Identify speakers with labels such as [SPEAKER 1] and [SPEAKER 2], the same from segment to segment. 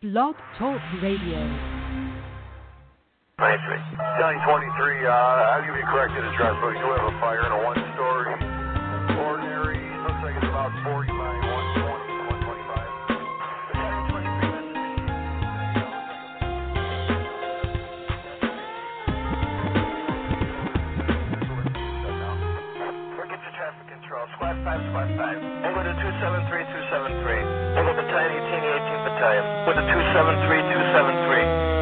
[SPEAKER 1] Blog Talk Radio.
[SPEAKER 2] County 23, I'll give you a corrected address, but we do have a fire in a one-story ordinary. Looks like it's about 40 by 120, 125. We'll get to traffic control. Squad 5, Squad 5. Over to 273, 273. Over Battalion 18, 18 Battalion. With the 273, 273.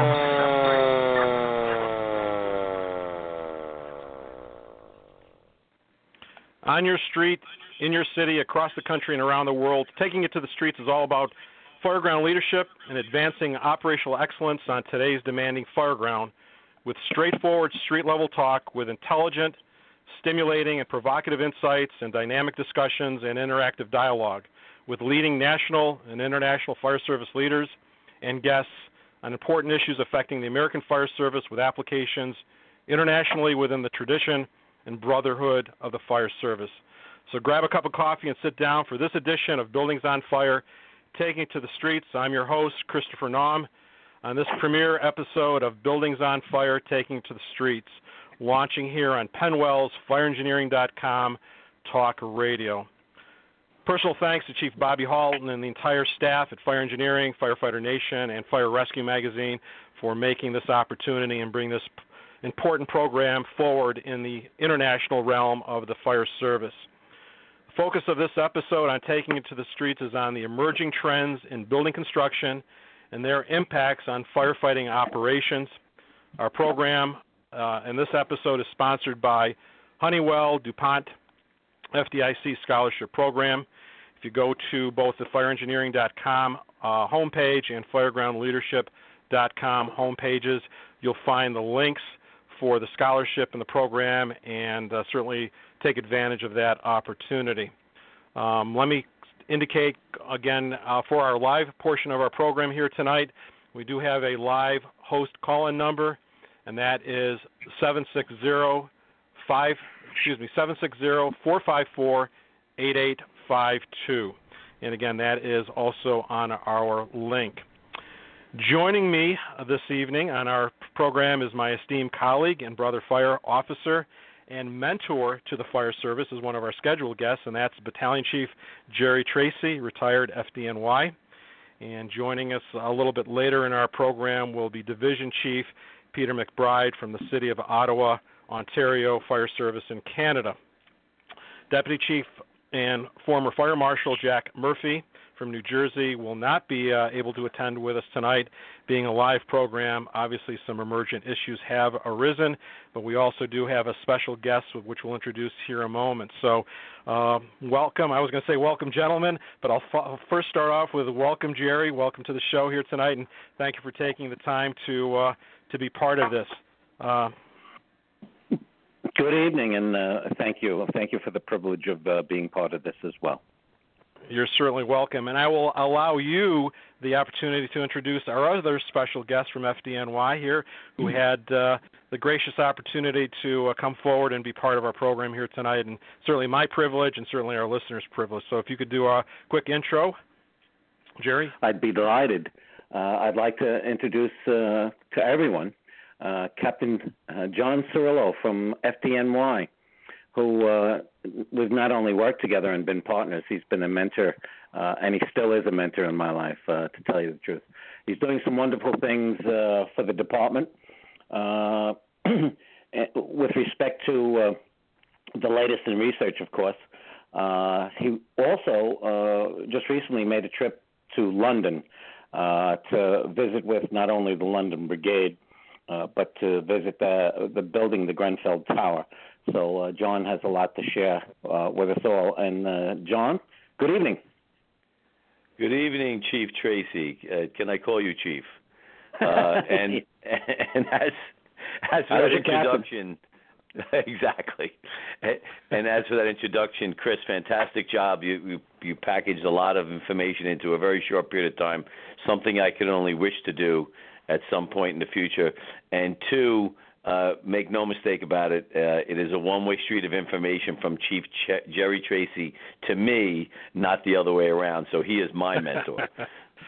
[SPEAKER 3] On your street, in your city, across the country, and around the world, taking it to the streets is all about fireground leadership and advancing operational excellence on today's demanding fireground with straightforward street-level talk with intelligent, stimulating, and provocative insights and dynamic discussions and interactive dialogue with leading national and international fire service leaders and guests on important issues affecting the American Fire Service with applications internationally within the tradition and brotherhood of the fire service. So grab a cup of coffee and sit down for this edition of Buildings on Fire, Taking It to the Streets. I'm your host, Christopher Naum, on this premiere episode of Buildings on Fire, Taking It to the Streets, launching here on Penwell's FireEngineering.com Talk Radio. Personal thanks to Chief Bobby Halton and the entire staff at Fire Engineering, Firefighter Nation, and Fire Rescue Magazine for making this opportunity and bring this important program forward in the international realm of the fire service. The focus of this episode on Taking It to the Streets is on the emerging trends in building construction and their impacts on firefighting operations. Our program in this episode is sponsored by Honeywell DuPont FDIC Scholarship Program. If you go to both the FireEngineering.com homepage and FiregroundLeadership.com homepages, you'll find the links for the scholarship and the program, and certainly take advantage of that opportunity. Let me indicate again for our live portion of our program here tonight, we do have a live host call-in number, and that is 760-454-8852. And again, that is also on our link. Joining me this evening on our program is my esteemed colleague and brother fire officer and mentor to the fire service is one of our scheduled guests, and that's Battalion Chief Jerry Tracy, retired FDNY. And joining us a little bit later in our program will be Division Chief Peter McBride from the City of Ottawa, Ontario Fire Service in Canada. Deputy Chief and former Fire Marshal Jack Murphy from New Jersey will not be able to attend with us tonight. Being a live program, obviously some emergent issues have arisen, but we also do have a special guest which we'll introduce here in a moment. So welcome. I was going to say welcome, gentlemen, but I'll first start off with welcome, Jerry. Welcome to the show here tonight, and thank you for taking the time to be part of this.
[SPEAKER 4] Good evening, and thank you. Thank you for the privilege of being part of this as well.
[SPEAKER 3] You're certainly welcome, and I will allow you the opportunity to introduce our other special guest from FDNY here who had the gracious opportunity to come forward and be part of our program here tonight, and certainly my privilege and certainly our listeners' privilege. So if you could do a quick intro, Jerry.
[SPEAKER 4] I'd be delighted. I'd like to introduce to everyone Captain John Cirillo from FDNY, who we've not only worked together and been partners, he's been a mentor, and he still is a mentor in my life, to tell you the truth. He's doing some wonderful things for the department. With respect to the latest in research, of course, he also just recently made a trip to London to visit with not only the London Brigade, but to visit the building, the Grenfell Tower. So John has a lot to share with us all. And John, good evening.
[SPEAKER 5] Good evening, Chief Tracy. Can I call you Chief? And as for that introduction, exactly. And as for that introduction, Chris, fantastic job. You packaged a lot of information into a very short period of time. Something I can only wish to do at some point in the future. And two, make no mistake about it, it is a one-way street of information from Chief Jerry Tracy to me, not the other way around. So he is my mentor.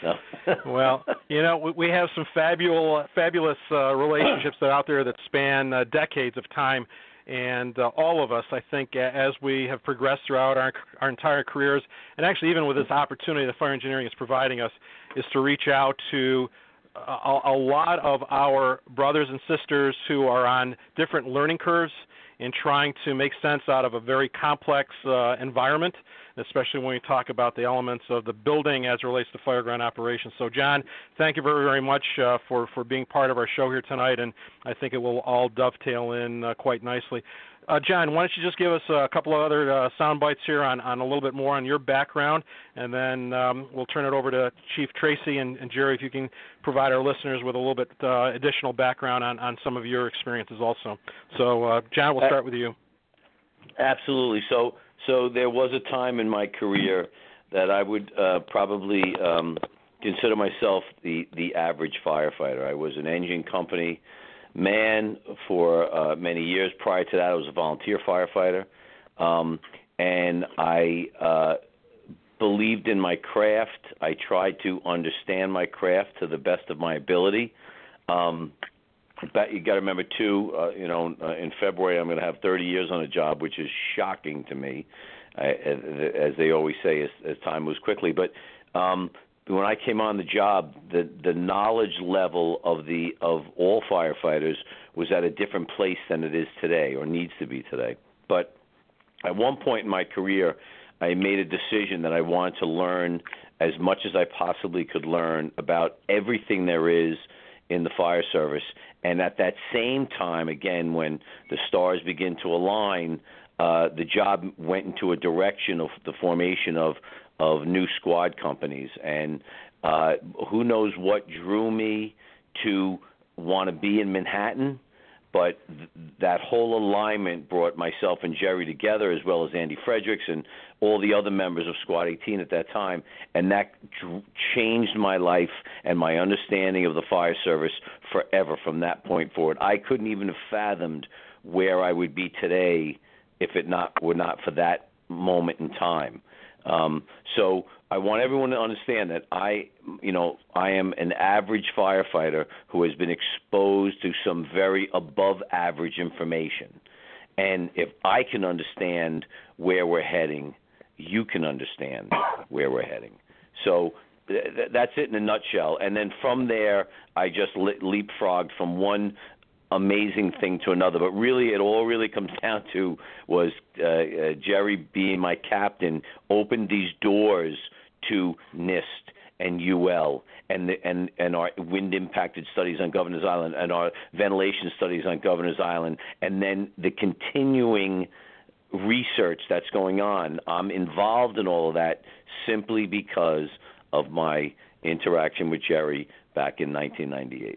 [SPEAKER 5] No.
[SPEAKER 3] Well, we have some fabulous relationships that are out there that span decades of time. And all of us, I think, as we have progressed throughout our entire careers, and actually even with this opportunity that fire engineering is providing us, is to reach out to a lot of our brothers and sisters who are on different learning curves in trying to make sense out of a very complex environment, especially when we talk about the elements of the building as it relates to fireground operations. So, John, thank you very, very much for being part of our show here tonight, and I think it will all dovetail in quite nicely. John, why don't you just give us a couple of other sound bites here on a little bit more on your background, and then we'll turn it over to Chief Tracy and Jerry, if you can provide our listeners with a little bit additional background on some of your experiences also. So, John, we'll start with you.
[SPEAKER 5] Absolutely. So there was a time in my career that I would probably consider myself the average firefighter. I was an engine company man for many years. Prior to that, I was a volunteer firefighter, and I believed in my craft. I tried to understand my craft to the best of my ability. But you got to remember too, in February I'm going to have 30 years on a job, which is shocking to me, as they always say, as time moves quickly. But when I came on the job, the knowledge level of all firefighters was at a different place than it is today, or needs to be today. But at one point in my career, I made a decision that I wanted to learn as much as I possibly could learn about everything there is in the fire service. And at that same time, again, when the stars begin to align, the job went into a direction of the formation of new squad companies. And who knows what drew me to want to be in Manhattan, but that whole alignment brought myself and Jerry together, as well as Andy Fredericks and all the other members of Squad 18 at that time, and that changed my life and my understanding of the fire service forever from that point forward. I couldn't even have fathomed where I would be today if it were not for that moment in time. So I want everyone to understand that I am an average firefighter who has been exposed to some very above average information. And if I can understand where we're heading, you can understand where we're heading. So that's it in a nutshell. And then from there, I just leapfrogged from one amazing thing to another. But really, it all really comes down to was Jerry being my captain opened these doors to NIST and UL and our wind impacted studies on Governor's Island and our ventilation studies on Governor's Island, and then the continuing research that's going on. I'm involved in all of that simply because of my interaction with Jerry back in 1998.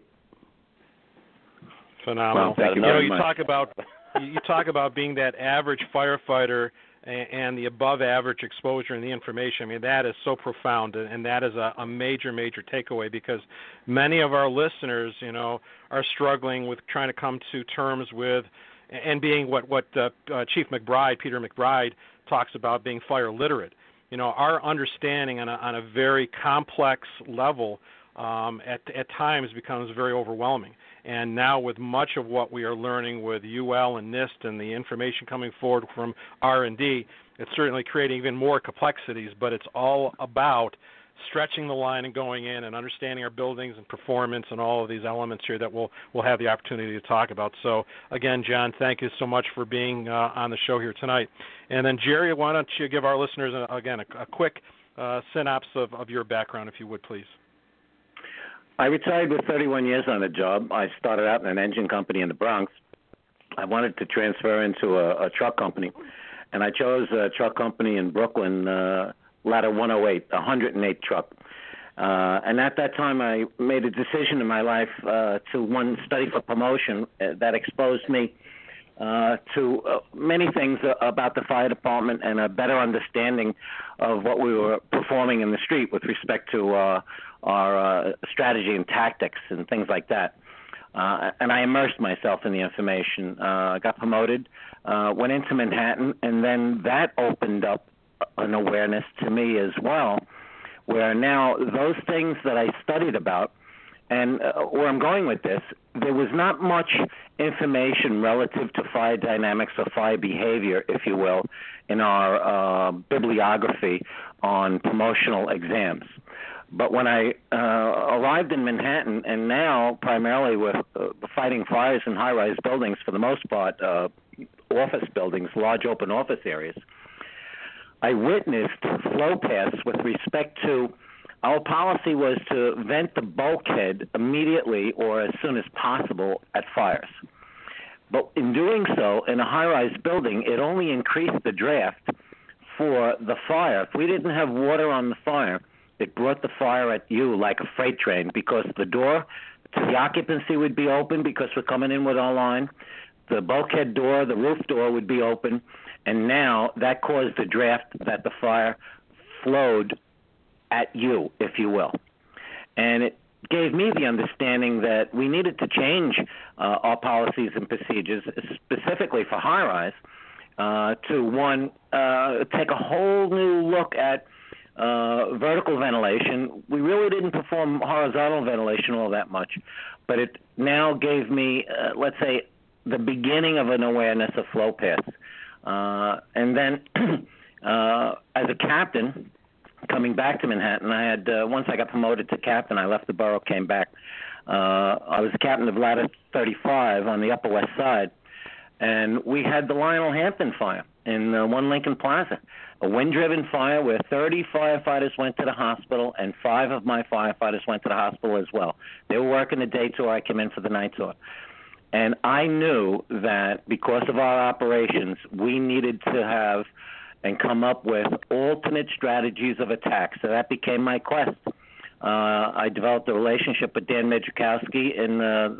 [SPEAKER 3] Phenomenal.
[SPEAKER 4] Well, thank you very much.
[SPEAKER 3] You talk about being that average firefighter and the above average exposure and the information. I mean, that is so profound, and that is a major, major takeaway, because many of our listeners, are struggling with trying to come to terms with and being what Chief McBride, Peter McBride, talks about, being fire literate. Our understanding on a very complex level at times becomes very overwhelming. And now with much of what we are learning with UL and NIST and the information coming forward from R&D, it's certainly creating even more complexities, but it's all about stretching the line and going in and understanding our buildings and performance and all of these elements here that we'll have the opportunity to talk about. So, again, John, thank you so much for being on the show here tonight. And then, Jerry, why don't you give our listeners, again, a quick synopsis of your background, if you would, please.
[SPEAKER 4] I retired with 31 years on the job. I started out in an engine company in the Bronx. I wanted to transfer into a truck company, and I chose a truck company in Brooklyn, Ladder 108, 108 truck. And at that time, I made a decision in my life to study for promotion that exposed me to many things about the fire department and a better understanding of what we were performing in the street with respect to our strategy and tactics and things like that. And I immersed myself in the information, got promoted, went into Manhattan, and then that opened up an awareness to me as well where now those things that I studied about, and where I'm going with this, there was not much information relative to fire dynamics or fire behavior, if you will, in our bibliography on promotional exams. But when I arrived in Manhattan, and now primarily with fighting fires in high-rise buildings, for the most part, office buildings, large open office areas, I witnessed flow paths with respect to our policy was to vent the bulkhead immediately or as soon as possible at fires. But in doing so, in a high-rise building, it only increased the draft for the fire. If we didn't have water on the fire, it brought the fire at you like a freight train, because the door to the occupancy would be open because we're coming in with our line. The bulkhead door, the roof door would be open, and now that caused the draft that the fire flowed at you, if you will. And it gave me the understanding that we needed to change our policies and procedures, specifically for high-rise, to, one, take a whole new look at vertical ventilation. We really didn't perform horizontal ventilation all that much, but it now gave me, let's say, the beginning of an awareness of flow paths. And then as a captain, coming back to Manhattan, I had once I got promoted to captain, I left the borough, came back. I was captain of Ladder 35 on the Upper West Side, and we had the Lionel Hampton fire in One Lincoln Plaza, a wind-driven fire where 30 firefighters went to the hospital, and 5 of my firefighters went to the hospital as well. They were working the day tour. I came in for the night tour. And I knew that because of our operations, we needed to have and come up with alternate strategies of attack. So that became my quest. I developed a relationship with Dan Majkowski in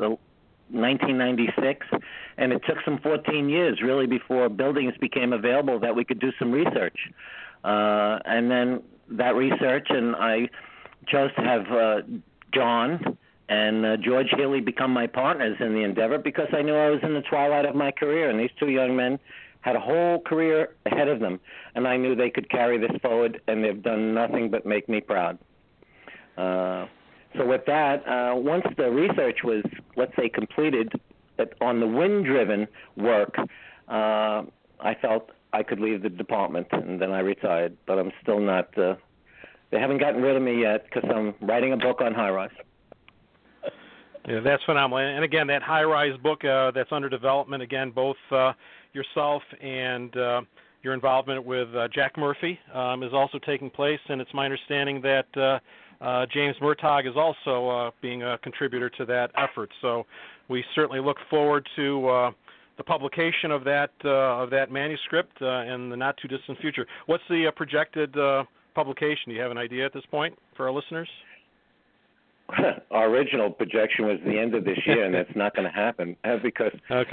[SPEAKER 4] 1996, and it took some 14 years, really, before buildings became available that we could do some research. And then that research, and I chose to have John and George Healy become my partners in the endeavor, because I knew I was in the twilight of my career, and these two young men had a whole career ahead of them, and I knew they could carry this forward, and they've done nothing but make me proud. So with that, once the research was, let's say, completed on the wind-driven work, I felt I could leave the department, and then I retired. But I'm still not, they haven't gotten rid of me yet, because I'm writing a book on high-rise.
[SPEAKER 3] Yeah, that's phenomenal. And again, that high-rise book that's under development, again, both yourself and your involvement with Jack Murphy is also taking place, and it's my understanding that James Murtaugh is also being a contributor to that effort. So we certainly look forward to the publication of that manuscript in the not-too-distant future. What's the projected publication? Do you have an idea at this point for our listeners?
[SPEAKER 4] Our original projection was the end of this year, and that's not going to happen because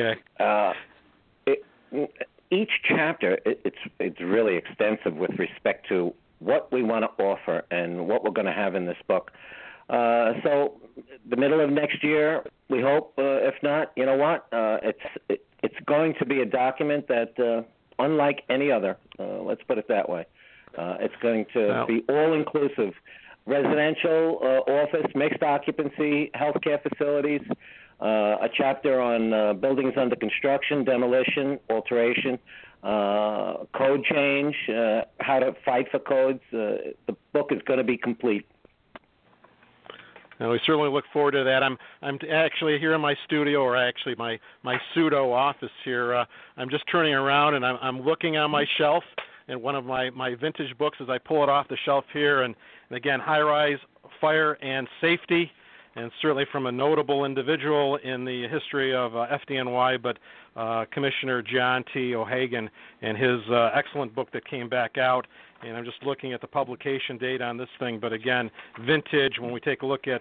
[SPEAKER 4] each chapter it's really extensive with respect to what we want to offer and what we're going to have in this book. So the middle of next year, we hope. If not, you know what? It's going to be a document that, unlike any other, let's put it that way, it's going to be all-inclusive. Residential, office, mixed occupancy, healthcare facilities, a chapter on buildings under construction, demolition, alteration, code change, how to fight for codes. The book is going to be complete.
[SPEAKER 3] And we certainly look forward to that. I'm actually here in my studio, or actually my pseudo office here. I'm just turning around and I'm looking on my shelf, and one of my vintage books as I pull it off the shelf here, and again, high-rise fire and safety, and certainly from a notable individual in the history of FDNY, but Commissioner John T. O'Hagan, and his excellent book that came back out. And I'm just looking at the publication date on this thing, but again, vintage, when we take a look at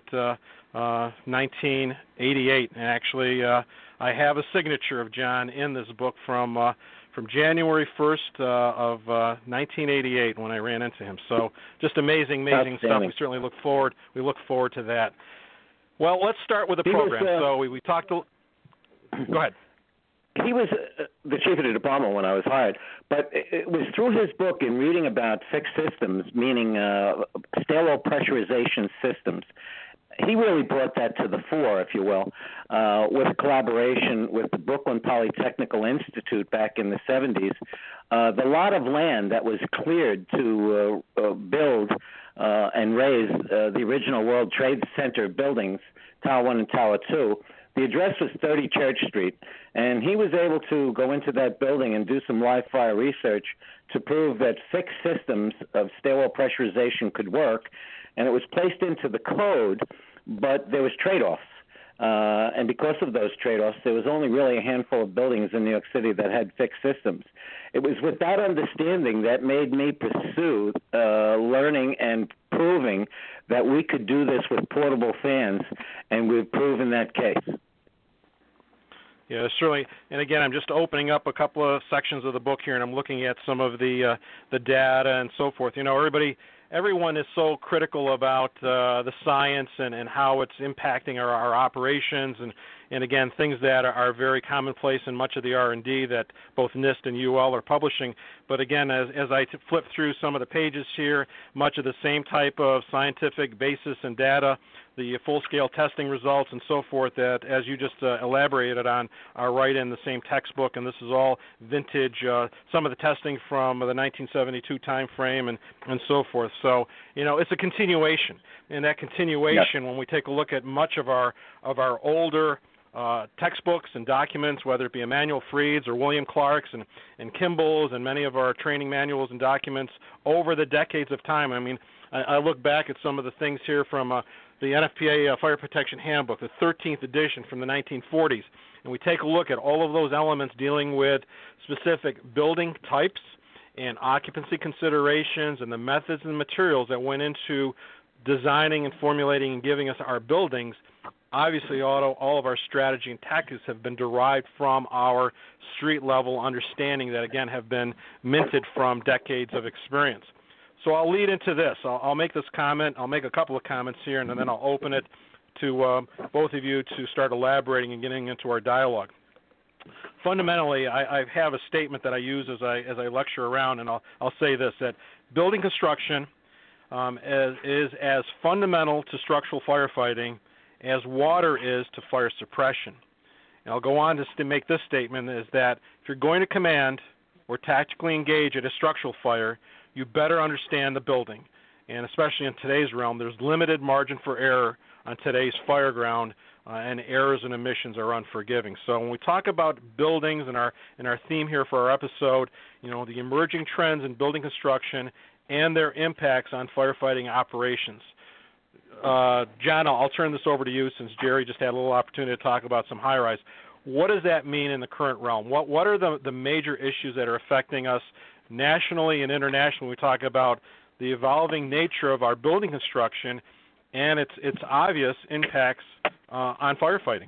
[SPEAKER 3] 1988, and actually I have a signature of John in this book from January 1st of 1988 when I ran into him. So just amazing stuff. We certainly look forward to that. Well, let's start with the program. So we talked. Go ahead.
[SPEAKER 4] he was the chief of the department when I was hired, but it was through his book and reading about fixed systems, meaning stairwell pressurization systems. He really brought that to the fore, if you will, with a collaboration with the Brooklyn Polytechnical Institute back in the 70s. The lot of land that was cleared to build and raise the original World Trade Center buildings, Tower 1 and Tower 2, the address was 30 Church Street, and he was able to go into that building and do some live fire research to prove that fixed systems of stairwell pressurization could work, and it was placed into the code, but there was trade-offs. And because of those trade-offs, there was only really a handful of buildings in New York City that had fixed systems. It was with that understanding that made me pursue learning and proving that we could do this with portable fans, and we've proven that case.
[SPEAKER 3] Yeah, certainly. And again, I'm just opening up a couple of sections of the book here, and I'm looking at some of the data and so forth. You know, everyone is so critical about the science and how it's impacting our operations, and again, things that are very commonplace in much of the R&D that both NIST and UL are publishing. But again, as I flip through some of the pages here, much of the same type of scientific basis and data, the full-scale testing results and so forth that, as you just elaborated on, are right in the same textbook, and this is all vintage, some of the testing from the 1972 time frame and so forth. So, you know, it's a continuation, and that continuation, when we take a look at much of our older textbooks and documents, whether it be Emanuel Freed's or William Clark's and Kimball's and many of our training manuals and documents over the decades of time. I mean, I look back at some of the things here from the NFPA Fire Protection Handbook, the 13th edition from the 1940s, and we take a look at all of those elements dealing with specific building types and occupancy considerations and the methods and materials that went into designing and formulating and giving us our buildings. Obviously, all of our strategy and tactics have been derived from our street-level understanding that, again, have been minted from decades of experience. So I'll lead into this. I'll make this comment. I'll make a couple of comments here, and then I'll open it to both of you to start elaborating and getting into our dialogue. Fundamentally, I have a statement that I use as I lecture around, and I'll say this, that building construction is as fundamental to structural firefighting as water is to fire suppression. And I'll go on to make this statement, is that if you're going to command or tactically engage at a structural fire, you better understand the building. And especially in today's realm, there's limited margin for error on today's fire ground, and errors and omissions are unforgiving. So when we talk about buildings and our theme here for our episode, you know, the emerging trends in building construction and their impacts on firefighting operations. John, I'll turn this over to you since Jerry just had a little opportunity to talk about some high-rise. What does that mean in the current realm? What are the major issues that are affecting us nationally and internationally when we talk about the evolving nature of our building construction and its obvious impacts on firefighting?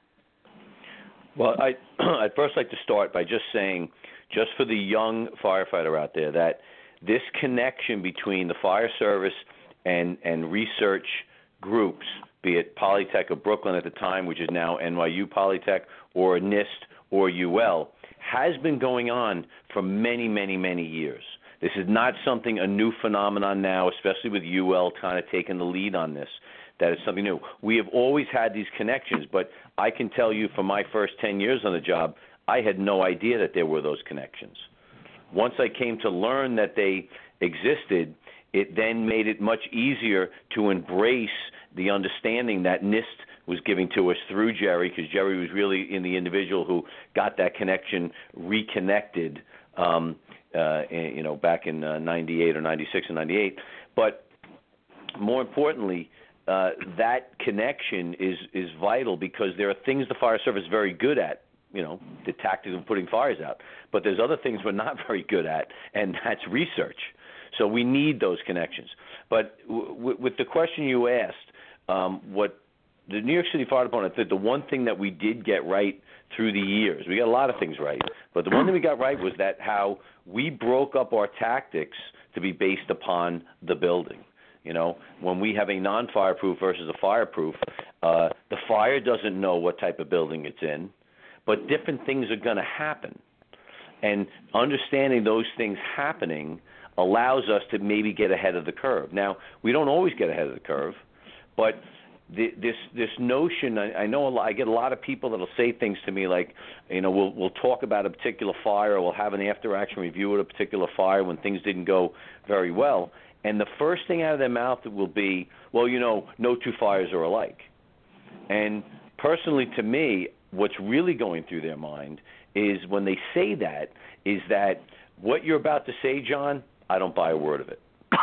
[SPEAKER 5] Well, I'd first like to start by just saying, just for the young firefighter out there, that this connection between the fire service and research groups, be it Polytech of Brooklyn at the time, which is now NYU Polytech, or NIST or UL, has been going on for many, many, many years. This is not something, a new phenomenon now, especially with UL kind of taking the lead on this. That is something new. We have always had these connections, but I can tell you from my first 10 years on the job, I had no idea that there were those connections. Once I came to learn that they existed, it then made it much easier to embrace the understanding that NIST was giving to us through Jerry, because Jerry was really the individual who got that connection reconnected, back in 98 or 96 and 98. But more importantly, that connection is vital because there are things the fire service is very good at, the tactics of putting fires out. But there's other things we're not very good at, and that's research. So we need those connections. But with the question you asked, what the New York City Fire Department, I think the one thing that we did get right through the years, we got a lot of things right, but the one thing we got right was that how we broke up our tactics to be based upon the building. When we have a non-fireproof versus a fireproof, the fire doesn't know what type of building it's in, but different things are going to happen. And understanding those things happening allows us to maybe get ahead of the curve. Now, we don't always get ahead of the curve, but this notion, I know I get a lot of people that'll say things to me like, we'll talk about a particular fire, or we'll have an after-action review of a particular fire when things didn't go very well, and the first thing out of their mouth will be, well, no two fires are alike. And personally, to me, what's really going through their mind is when they say that, is that what you're about to say, John, I don't buy a word of it.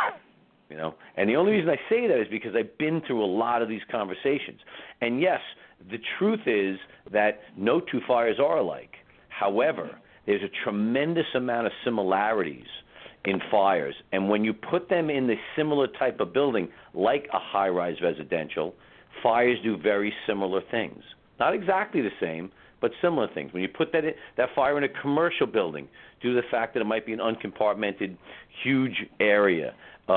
[SPEAKER 5] And the only reason I say that is because I've been through a lot of these conversations. And yes, the truth is that no two fires are alike. However, there's a tremendous amount of similarities in fires. And when you put them in the similar type of building, like a high-rise residential, fires do very similar things. Not exactly the same, but similar things. When you put that fire in a commercial building, due to the fact that it might be an uncompartmented, huge area,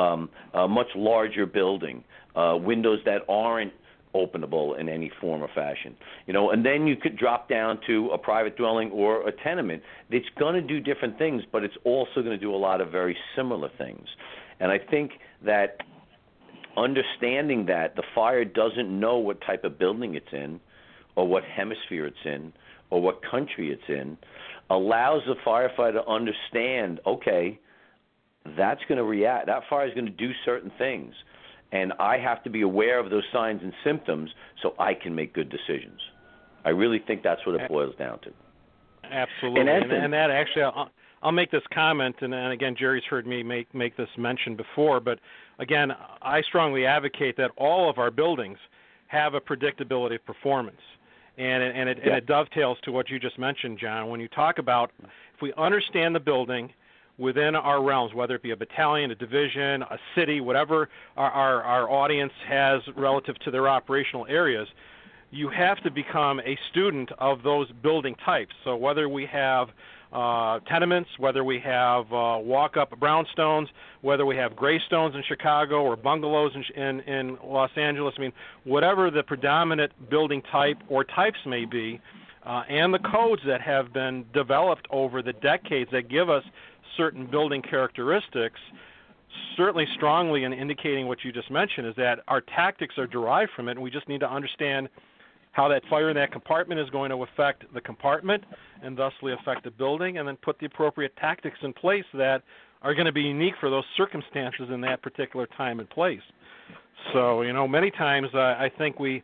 [SPEAKER 5] a much larger building, windows that aren't openable in any form or fashion, and then you could drop down to a private dwelling or a tenement. It's going to do different things, but it's also going to do a lot of very similar things. And I think that understanding that the fire doesn't know what type of building it's in, or what hemisphere it's in, or what country it's in, allows the firefighter to understand, okay, that's going to react. That fire is going to do certain things, and I have to be aware of those signs and symptoms so I can make good decisions. I really think that's what it boils down to.
[SPEAKER 3] Absolutely, and that actually, I'll make this comment, and again, Jerry's heard me make this mention before, but again, I strongly advocate that all of our buildings have a predictability of performance. And it dovetails to what you just mentioned, John. When you talk about if we understand the building within our realms, whether it be a battalion, a division, a city, whatever our audience has relative to their operational areas, you have to become a student of those building types. So whether we have tenements, whether we have walk-up brownstones, whether we have graystones in Chicago or bungalows in Los Angeles, whatever the predominant building type or types may be, and the codes that have been developed over the decades that give us certain building characteristics, certainly strongly in indicating what you just mentioned, is that our tactics are derived from it, and we just need to understand how that fire in that compartment is going to affect the compartment and thusly affect the building, and then put the appropriate tactics in place that are going to be unique for those circumstances in that particular time and place. So, many times I think we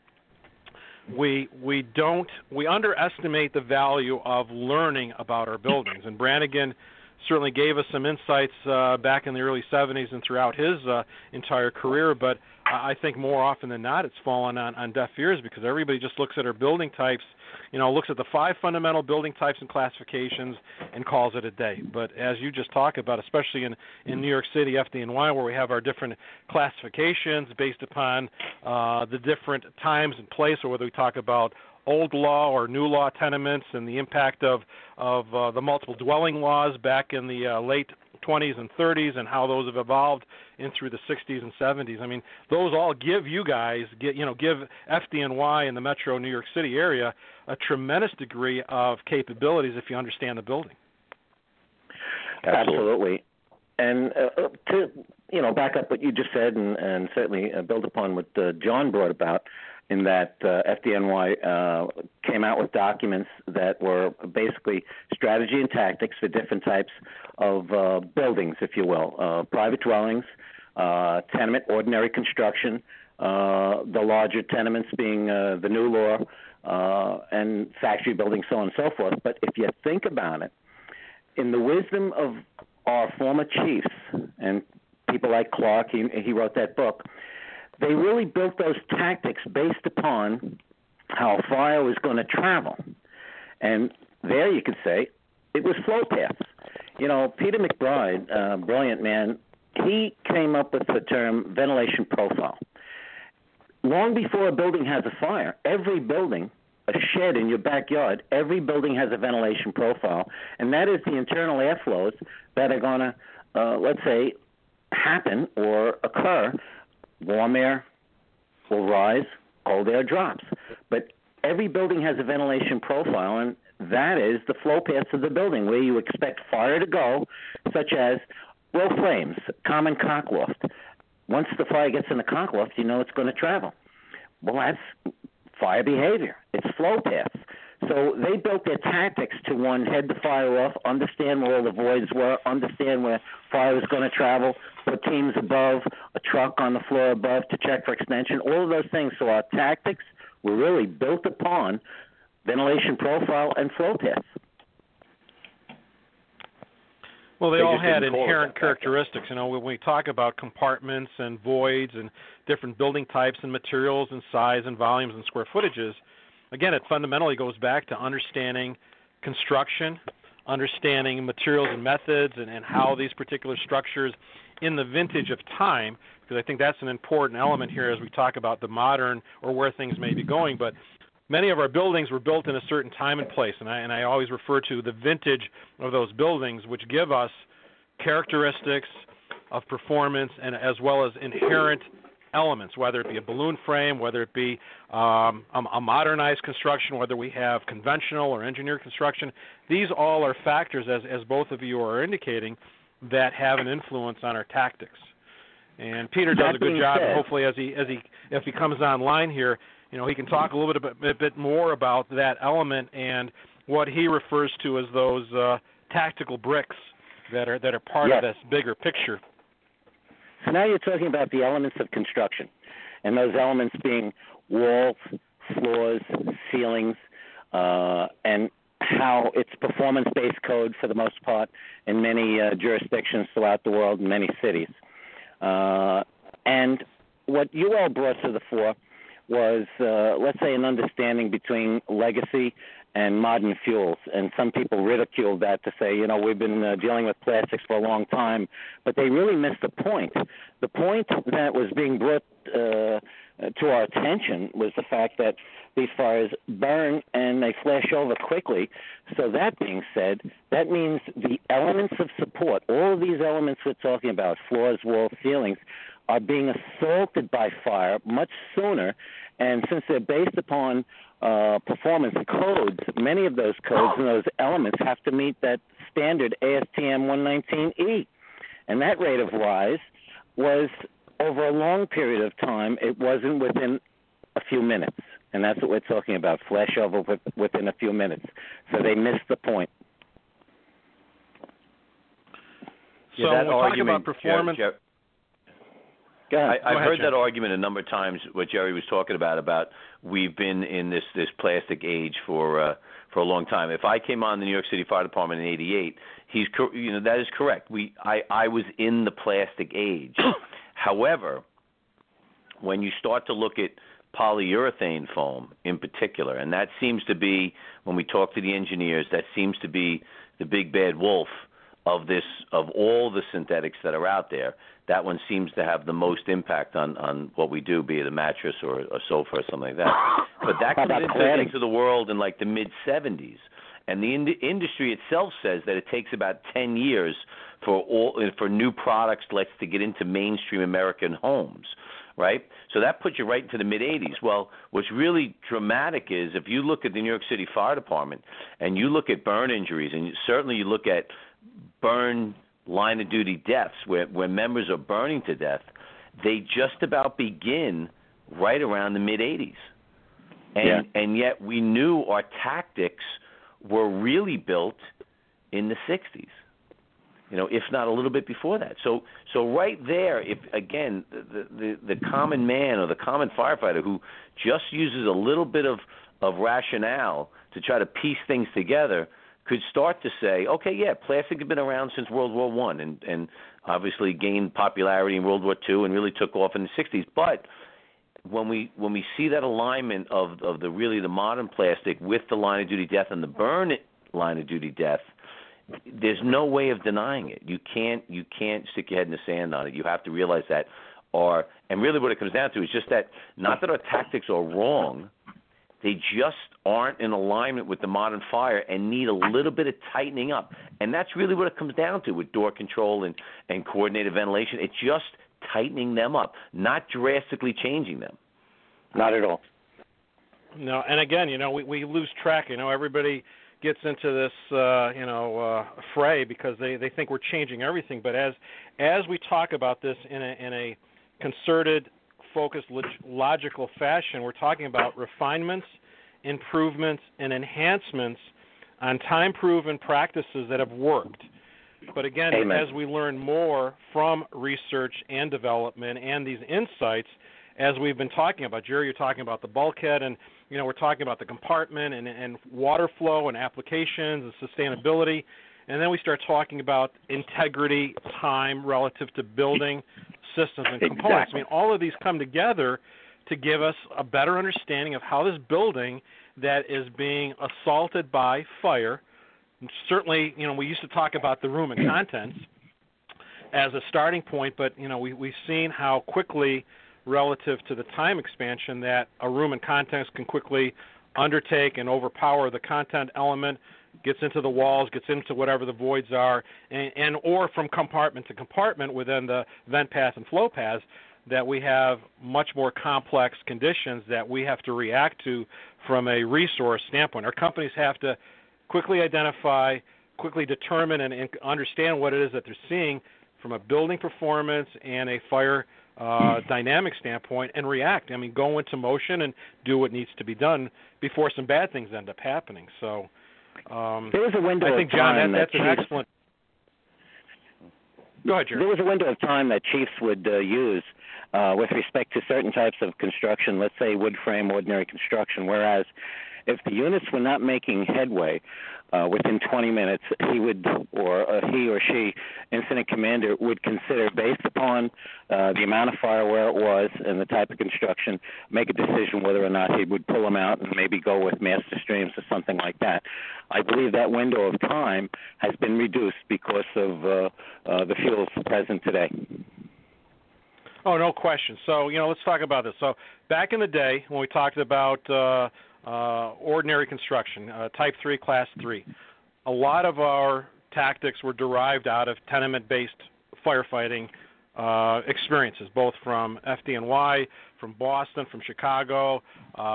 [SPEAKER 3] underestimate the value of learning about our buildings. And Brannigan certainly gave us some insights back in the early 70s and throughout his entire career, but I think more often than not it's fallen on deaf ears because everybody just looks at our building types, looks at the 5 fundamental building types and classifications and calls it a day. But as you just talked about, especially in New York City, FDNY, where we have our different classifications based upon the different times and place, or whether we talk about old law or new law tenements and the impact of the multiple dwelling laws back in the late 20s and 30s and how those have evolved in through the 60s and 70s. Those all give you guys, give FDNY and the metro New York City area a tremendous degree of capabilities if you understand the building.
[SPEAKER 4] Absolutely. And to back up what you just said and certainly build upon what John brought about, in that FDNY came out with documents that were basically strategy and tactics for different types of buildings, if you will, private dwellings, tenement, ordinary construction, the larger tenements being the new law, and factory buildings, so on and so forth. But if you think about it, in the wisdom of our former chiefs and people like Clark, he wrote that book, they really built those tactics based upon how fire was going to travel. And there you could say it was flow paths. Peter McBride, brilliant man, he came up with the term ventilation profile. Long before a building has a fire, every building, a shed in your backyard, every building has a ventilation profile, and that is the internal airflows that are going to, let's say, happen or occur. Warm air will rise, cold air drops. But every building has a ventilation profile, and that is the flow paths of the building where you expect fire to go, such as row frames, common cockloft. Once the fire gets in the cockloft, you know it's going to travel. Well, that's fire behavior. It's flow paths. So they built their tactics to, one, head the fire off, understand where all the voids were, understand where fire was going to travel, put teams above, a truck on the floor above to check for extension, all of those things. So our tactics were really built upon ventilation profile and flow paths.
[SPEAKER 3] Well, they all had inherent characteristics. You know, when we talk about compartments and voids and different building types and materials and size and volumes and square footages, again, it fundamentally goes back to understanding construction, understanding materials and methods, and how these particular structures in the vintage of time, because I think that's an important element here as we talk about the modern or where things may be going. But many of our buildings were built in a certain time and place, and I always refer to the vintage of those buildings, which give us characteristics of performance and as well as inherent elements, whether it be a balloon frame, whether it be a modernized construction, whether we have conventional or engineered construction. These all are factors, as both of you are indicating, that have an influence on our tactics. And Peter does a good job, and hopefully if he comes online here, you know, he can talk a little bit more about that element and what he refers to as those tactical bricks that are part of this bigger picture.
[SPEAKER 4] So now you're talking about the elements of construction, and those elements being walls, floors, ceilings, and how it's performance-based code for the most part in many jurisdictions throughout the world in many cities. And what you all brought to the fore was, let's say, an understanding between legacy and modern fuels. And some people ridiculed that to say, you know, we've been dealing with plastics for a long time, but they really missed the point. The point that was being brought to our attention was the fact that these fires burn and they flash over quickly. So that being said, that means the elements of support, all of these elements we're talking about, floors, walls, ceilings, are being assaulted by fire much sooner. And since they're based upon performance codes, many of those codes and those elements have to meet that standard ASTM 119E. And that rate of rise was over a long period of time. It wasn't within a few minutes. And that's what we're talking about, flash over within a few minutes. So they missed the point.
[SPEAKER 3] So when we talk about performance...
[SPEAKER 5] I've heard that argument a number of times. What Jerry was talking about we've been in this plastic age for a long time. If I came on the New York City Fire Department in '88, that is correct. I was in the plastic age. However, when you start to look at polyurethane foam in particular, and that seems to be, when we talk to the engineers, that seems to be the big bad wolf of all the synthetics that are out there. That one seems to have the most impact on what we do, be it a mattress or a sofa or something like that. But that comes into the world in like the mid-'70s. And the industry itself says that it takes about 10 years for new products to get into mainstream American homes, right? So that puts you right into the mid-'80s. Well, what's really dramatic is if you look at the New York City Fire Department and you look at burn injuries, and certainly you look at burn line-of-duty deaths where members are burning to death, they just about begin right around the mid-'80s. And yet we knew our tactics were really built in the 60s, if not a little bit before that. So right there, if again, the common man or the common firefighter who just uses a little bit of rationale to try to piece things together could start to say, okay, yeah, plastic has been around since World War I and obviously gained popularity in World War II and really took off in the 60s. But when we see that alignment of the modern plastic with the line of duty death and the burn line of duty death, there's no way of denying it. You can't stick your head in the sand on it. You have to realize that. And really what it comes down to is just that, not that our tactics are wrong, they just aren't in alignment with the modern fire and need a little bit of tightening up. And that's really what it comes down to with door control and coordinated ventilation. It's just tightening them up, not drastically changing them.
[SPEAKER 4] Not at all.
[SPEAKER 3] No, and again, we lose track. Everybody gets into this, fray because they think we're changing everything. But as we talk about this in a concerted, focused, logical fashion, we're talking about refinements, improvements, and enhancements on time-proven practices that have worked. But again,
[SPEAKER 4] Amen.
[SPEAKER 3] As we learn more from research and development and these insights, as we've been talking about, Jerry, you're talking about the bulkhead, and we're talking about the compartment and water flow and applications and sustainability, and then we start talking about integrity, time relative to building systems and components.
[SPEAKER 4] Exactly.
[SPEAKER 3] All of these come together to give us a better understanding of how this building that is being assaulted by fire. And certainly, we used to talk about the room and contents as a starting point, but we've seen how quickly, relative to the time expansion, that a room and contents can quickly undertake and overpower the content element, gets into the walls, gets into whatever the voids are, and or from compartment to compartment within the vent path and flow paths, that we have much more complex conditions that we have to react to from a resource standpoint. Our companies have to quickly identify, quickly determine, and understand what it is that they're seeing from a building performance and a fire dynamic standpoint, and react. Go into motion and do what needs to be done before some bad things end up happening. So
[SPEAKER 4] there was a window
[SPEAKER 3] I think,
[SPEAKER 4] of time
[SPEAKER 3] John, that's an excellent. Go ahead, Jerry.
[SPEAKER 4] There was a window of time that chiefs would use with respect to certain types of construction, let's say wood frame, ordinary construction, whereas if the units were not making headway within 20 minutes, he or she, incident commander, would consider, based upon the amount of fire where it was and the type of construction, make a decision whether or not he would pull them out and maybe go with master streams or something like that. I believe that window of time has been reduced because of the fuels present today.
[SPEAKER 3] Oh, no question. So, let's talk about this. So back in the day when we talked about ordinary construction, Type 3, Class 3, a lot of our tactics were derived out of tenement-based firefighting experiences, both from FDNY, from Boston, from Chicago,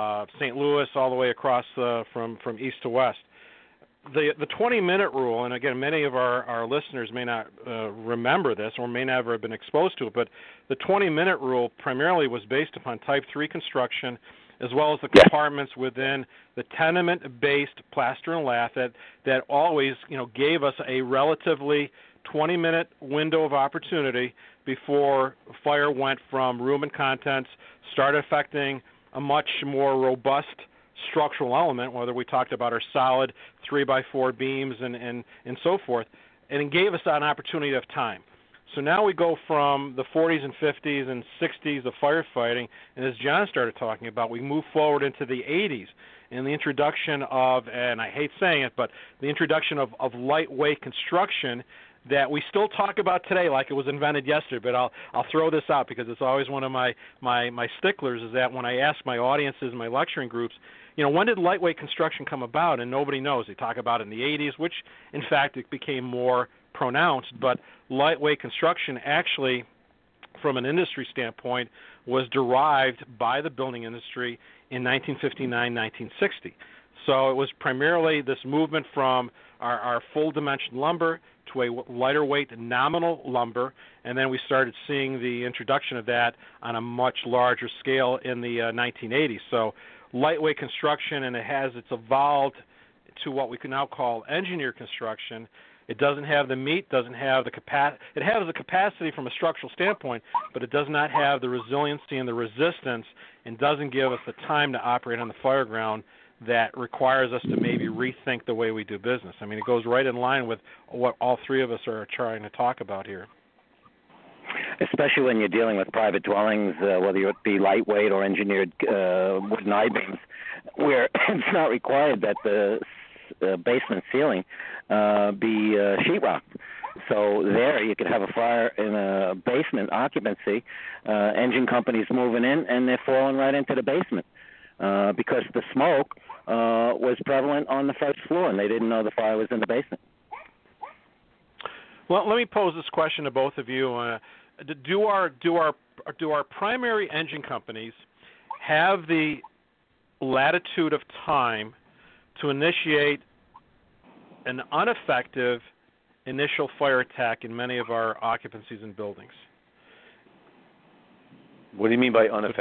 [SPEAKER 3] St. Louis, all the way across from east to west. The 20-minute rule, and again, many of our listeners may not remember this or may never have been exposed to it, but the 20-minute rule primarily was based upon Type 3 construction, as well as the compartments within the tenement-based plaster and lath that always, gave us a relatively 20-minute window of opportunity before fire went from room and contents, started affecting a much more robust structural element, whether we talked about our solid 3x4 beams and so forth, and it gave us an opportunity of time. So now we go from the 40s and 50s and 60s of firefighting, and as John started talking about, we move forward into the 80s and the introduction of, and I hate saying it, but the introduction of lightweight construction that we still talk about today like it was invented yesterday. But I'll throw this out because it's always one of my sticklers, is that when I ask my audiences and my lecturing groups, when did lightweight construction come about? And nobody knows. They talk about it in the 80s, which in fact it became more pronounced, but lightweight construction actually, from an industry standpoint, was derived by the building industry in 1959, 1960. So it was primarily this movement from our full-dimension lumber to a lighter weight nominal lumber, and then we started seeing the introduction of that on a much larger scale in the 1980s. So lightweight construction, and it's evolved to what we can now call engineered construction. It doesn't have the meat, doesn't have the capacity. It has the capacity from a structural standpoint, but it does not have the resiliency and the resistance, and doesn't give us the time to operate on the fire ground that requires us to maybe rethink the way we do business. It goes right in line with what all three of us are trying to talk about here.
[SPEAKER 4] Especially when you're dealing with private dwellings, whether it be lightweight or engineered wooden I-beams, where it's not required that the basement ceiling be sheetrock. So there you could have a fire in a basement occupancy, engine companies moving in, and they're falling right into the basement because the smoke was prevalent on the first floor, and they didn't know the fire was in the basement.
[SPEAKER 3] Well, let me pose this question to both of you. Do our primary engine companies have the latitude of time to initiate an ineffective initial fire attack in many of our occupancies and buildings.
[SPEAKER 5] What do you mean by ineffective?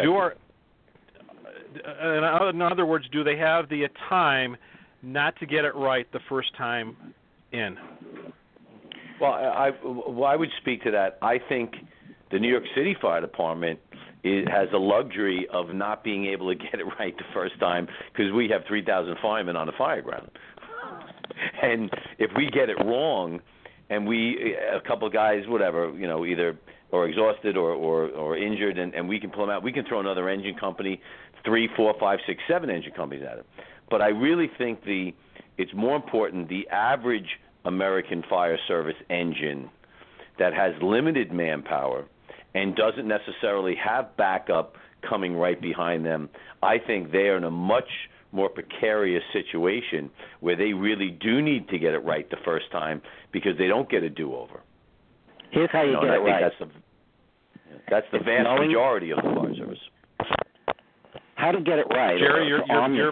[SPEAKER 3] In other words, do they have the time not to get it right the first time in?
[SPEAKER 5] Well, I would speak to that. I think the New York City Fire Department has the luxury of not being able to get it right the first time because we have 3,000 firemen on the fire ground. And if we get it wrong, and a couple of guys, whatever, either or exhausted or injured, and we can pull them out, we can throw another engine company, 3, 4, 5, 6, 7 engine companies at it. But I really think it's more important the average American fire service engine that has limited manpower and doesn't necessarily have backup coming right behind them. I think they are in a much more precarious situation where they really do need to get it right the first time because they don't get a do-over.
[SPEAKER 4] Here's how you get it right.
[SPEAKER 5] That's the vast majority of the fire service.
[SPEAKER 4] How to get it right?
[SPEAKER 3] Jerry,
[SPEAKER 4] your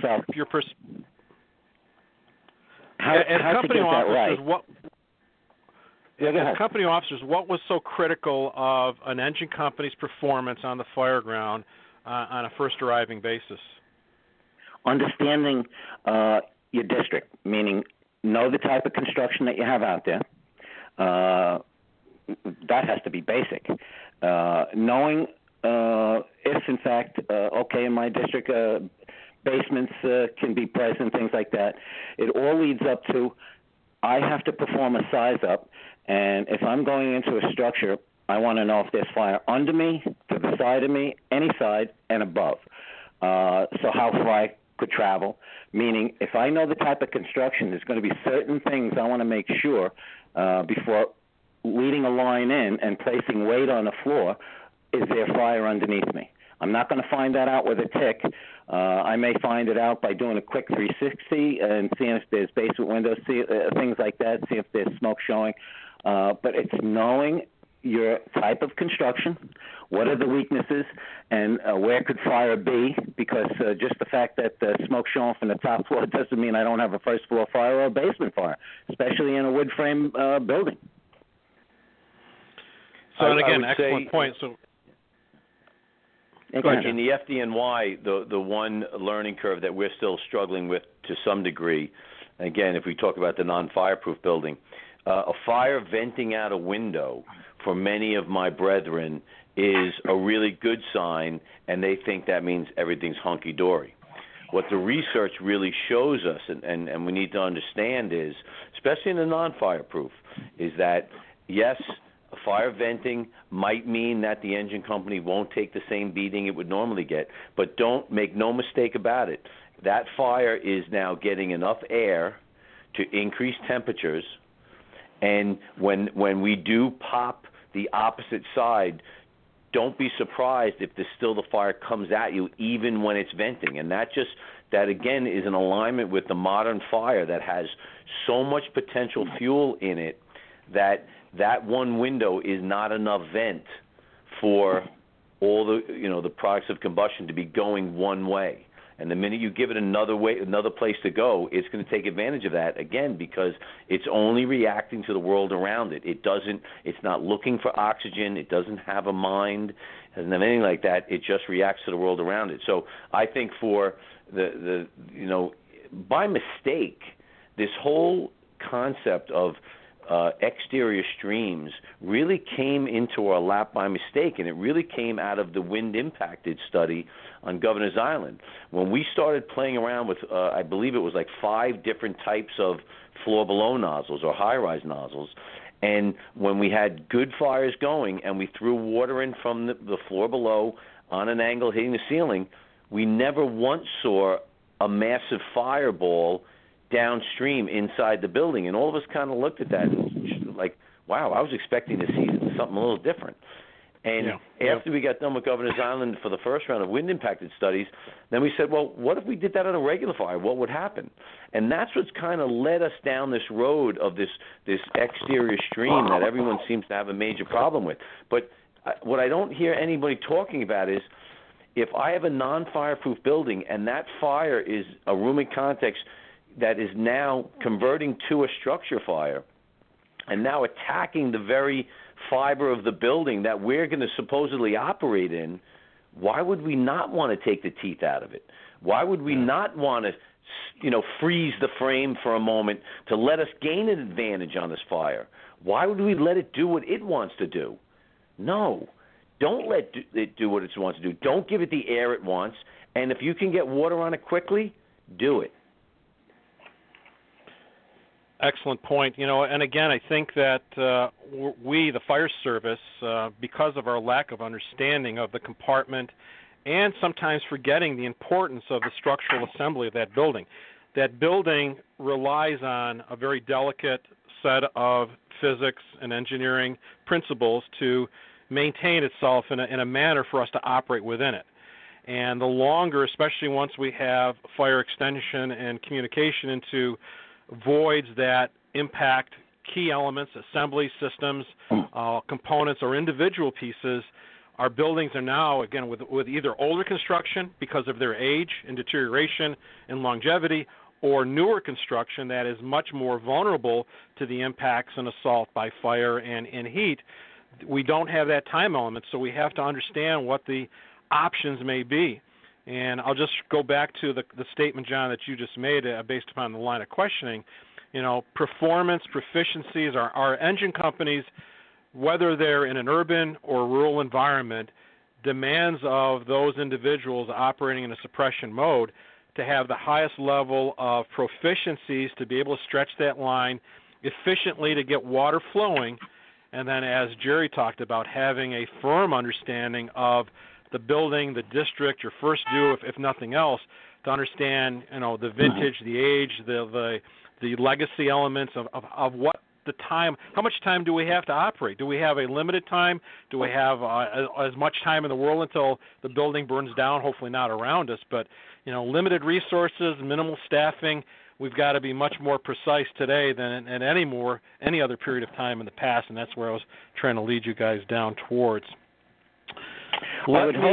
[SPEAKER 3] as company officers,
[SPEAKER 4] right.
[SPEAKER 3] As company officers, what was so critical of an engine company's performance on the fire ground on a first arriving basis?
[SPEAKER 4] Understanding your district, meaning know the type of construction that you have out there. That has to be basic. Knowing if, in fact, in my district, basements can be present, things like that. It all leads up to I have to perform a size up, and if I'm going into a structure, I want to know if there's fire under me, to the side of me, any side, and above. So how far I could travel, meaning if I know the type of construction, there's going to be certain things I want to make sure before leading a line in and placing weight on the floor, is there fire underneath me? I'm not going to find that out with a tick. I may find it out by doing a quick 360 and seeing if there's basement windows, things like that, see if there's smoke showing. But it's knowing your type of construction, what are the weaknesses, and where could fire be, because just the fact that smoke showing from the top floor doesn't mean I don't have a first floor fire or a basement fire, especially in a wood frame building.
[SPEAKER 3] So, and again, excellent point. So,
[SPEAKER 5] in the FDNY, the one learning curve that we're still struggling with to some degree, again, if we talk about the non-fireproof building, a fire venting out a window for many of my brethren is a really good sign, and they think that means everything's hunky-dory. What the research really shows us, and we need to understand is, especially in the non-fireproof, is that, yes, fire venting might mean that the engine company won't take the same beating it would normally get, but don't make no mistake about it. That fire is now getting enough air to increase temperatures, and when we do pop the opposite side, don't be surprised if the fire comes at you even when it's venting. And that again is in alignment with the modern fire that has so much potential fuel in it that one window is not enough vent for all the products of combustion to be going one way. And the minute you give it another place to go, it's going to take advantage of that again, because it's only reacting to the world around it. It's not looking for oxygen. It doesn't have a mind. It doesn't have anything like that. It just reacts to the world around it. So I think for by mistake, this whole concept of exterior streams really came into our lap by mistake, and it really came out of the wind-impacted study on Governor's Island. When we started playing around with, I believe it was like 5 different types of floor-below nozzles or high-rise nozzles, and when we had good fires going and we threw water in from the floor below on an angle hitting the ceiling, we never once saw a massive fireball downstream inside the building. And all of us kind of looked at that and like, wow, I was expecting to see something a little different. And after we got done with Governor's Island for the first round of wind-impacted studies, then we said, well, what if we did that on a regular fire? What would happen? And that's what's kind of led us down this road of this exterior stream that everyone seems to have a major problem with. But what I don't hear anybody talking about is if I have a non-fireproof building and that fire is a room in context that is now converting to a structure fire and now attacking the very fiber of the building that we're going to supposedly operate in, why would we not want to take the teeth out of it? Why would we not want to, freeze the frame for a moment to let us gain an advantage on this fire? Why would we let it do what it wants to do? No. Don't let it do what it wants to do. Don't give it the air it wants. And if you can get water on it quickly, do it.
[SPEAKER 3] Excellent point. And again, I think that we, the fire service, because of our lack of understanding of the compartment and sometimes forgetting the importance of the structural assembly of that building relies on a very delicate set of physics and engineering principles to maintain itself in a manner for us to operate within it. And the longer, especially once we have fire extension and communication into voids that impact key elements, assembly systems, components, or individual pieces, our buildings are now, again, with either older construction because of their age and deterioration and longevity, or newer construction that is much more vulnerable to the impacts and assault by fire and heat. We don't have that time element, so we have to understand what the options may be. And I'll just go back to the statement, John, that you just made based upon the line of questioning. Performance, proficiencies, our engine companies, whether they're in an urban or rural environment, demands of those individuals operating in a suppression mode to have the highest level of proficiencies to be able to stretch that line efficiently to get water flowing. And then, as Jerry talked about, having a firm understanding of the building, the district, your first due, if nothing else, to understand, the vintage, the age, the legacy elements of what the time, how much time do we have to operate? Do we have a limited time? Do we have as much time in the world until the building burns down? Hopefully not around us, but limited resources, minimal staffing. We've got to be much more precise today than at any other period of time in the past, and that's where I was trying to lead you guys down towards.
[SPEAKER 4] I would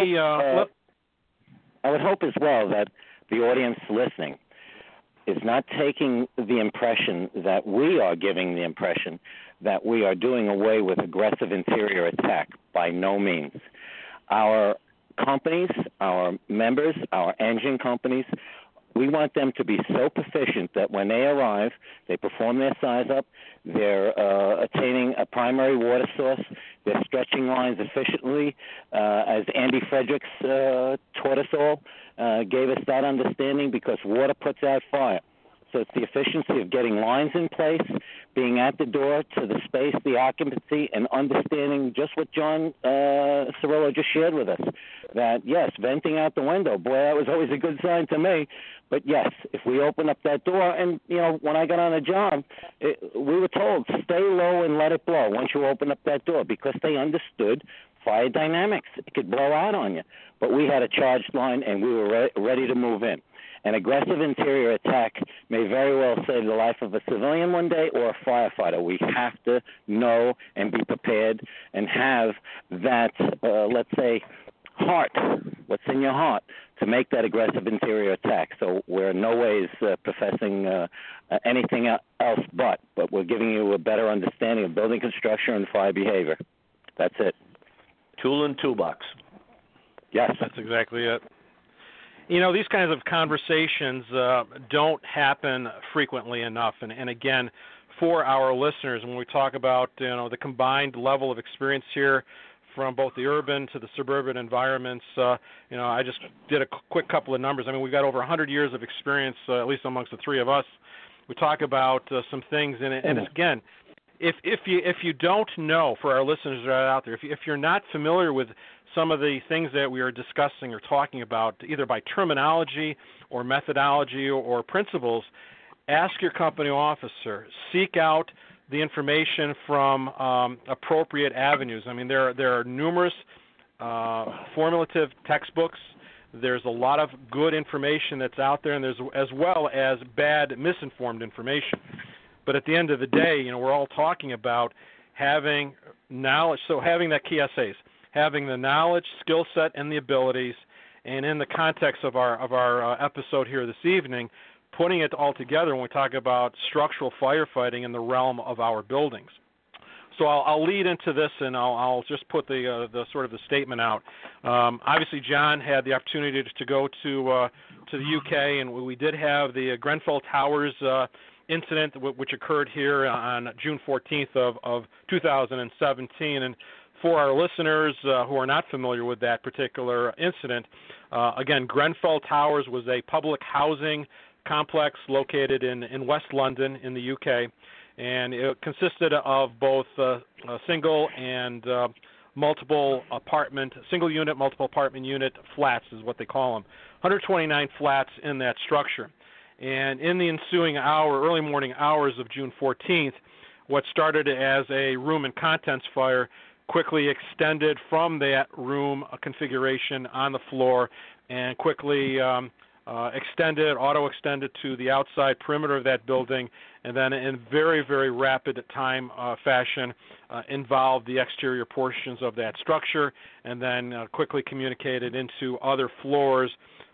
[SPEAKER 4] hope as well that the audience listening is not taking the impression that we are giving the impression that we are doing away with aggressive interior attack. By no means. Our companies, our members, our engine companies, we want them to be so proficient that when they arrive, they perform their size up, they're attaining a primary water source, they're stretching lines efficiently, as Andy Fredericks taught us all, gave us that understanding, because water puts out fire. So it's the efficiency of getting lines in place, being at the door to the space, the occupancy, and understanding just what John Cirillo just shared with us, that, yes, venting out the window, boy, that was always a good sign to me. But, yes, if we open up that door, and, when I got on the job, we were told, stay low and let it blow once you open up that door, because they understood fire dynamics. It could blow out on you. But we had a charged line, and we were ready to move in. An aggressive interior attack may very well save the life of a civilian one day or a firefighter. We have to know and be prepared and have that, let's say, heart, what's in your heart, to make that aggressive interior attack. So we're in no ways professing anything else but we're giving you a better understanding of building construction and fire behavior. That's it.
[SPEAKER 5] Tool and toolbox.
[SPEAKER 3] Yes. That's exactly it. These kinds of conversations don't happen frequently enough. And again, for our listeners, when we talk about, the combined level of experience here from both the urban to the suburban environments, I just did a quick couple of numbers. I mean, we've got over 100 years of experience, at least amongst the three of us. We talk about some things in it. And again, if you don't know, for our listeners that are out there, if you're not familiar with some of the things that we are discussing or talking about, either by terminology or methodology or principles, ask your company officer. Seek out the information from appropriate avenues. I mean, there are numerous formulative textbooks. There's a lot of good information that's out there, and there's as well as bad, misinformed information. But at the end of the day, we're all talking about having knowledge. So having that key essays, having the knowledge, skill set, and the abilities, And in the context of our episode here this evening, putting it all together when we talk about structural firefighting in the realm of our buildings. So I'll lead into this, and I'll just put the sort of the statement out. Obviously, John had the opportunity to go to the UK, and we did have the Grenfell Towers incident, which occurred here on June 14th of 2017. And for our listeners who are not familiar with that particular incident, again, Grenfell Towers was a public housing complex located in West London in the UK. And it consisted of both single and single unit, multiple apartment unit flats is what they call them. 129 flats in that structure. And in the ensuing early morning hours of June 14th, what started as a room and contents fire quickly extended from that room configuration on the floor and quickly auto-extended to the outside perimeter of that building, and then in very, very rapid time fashion involved the exterior portions of that structure, and then quickly communicated into other floors,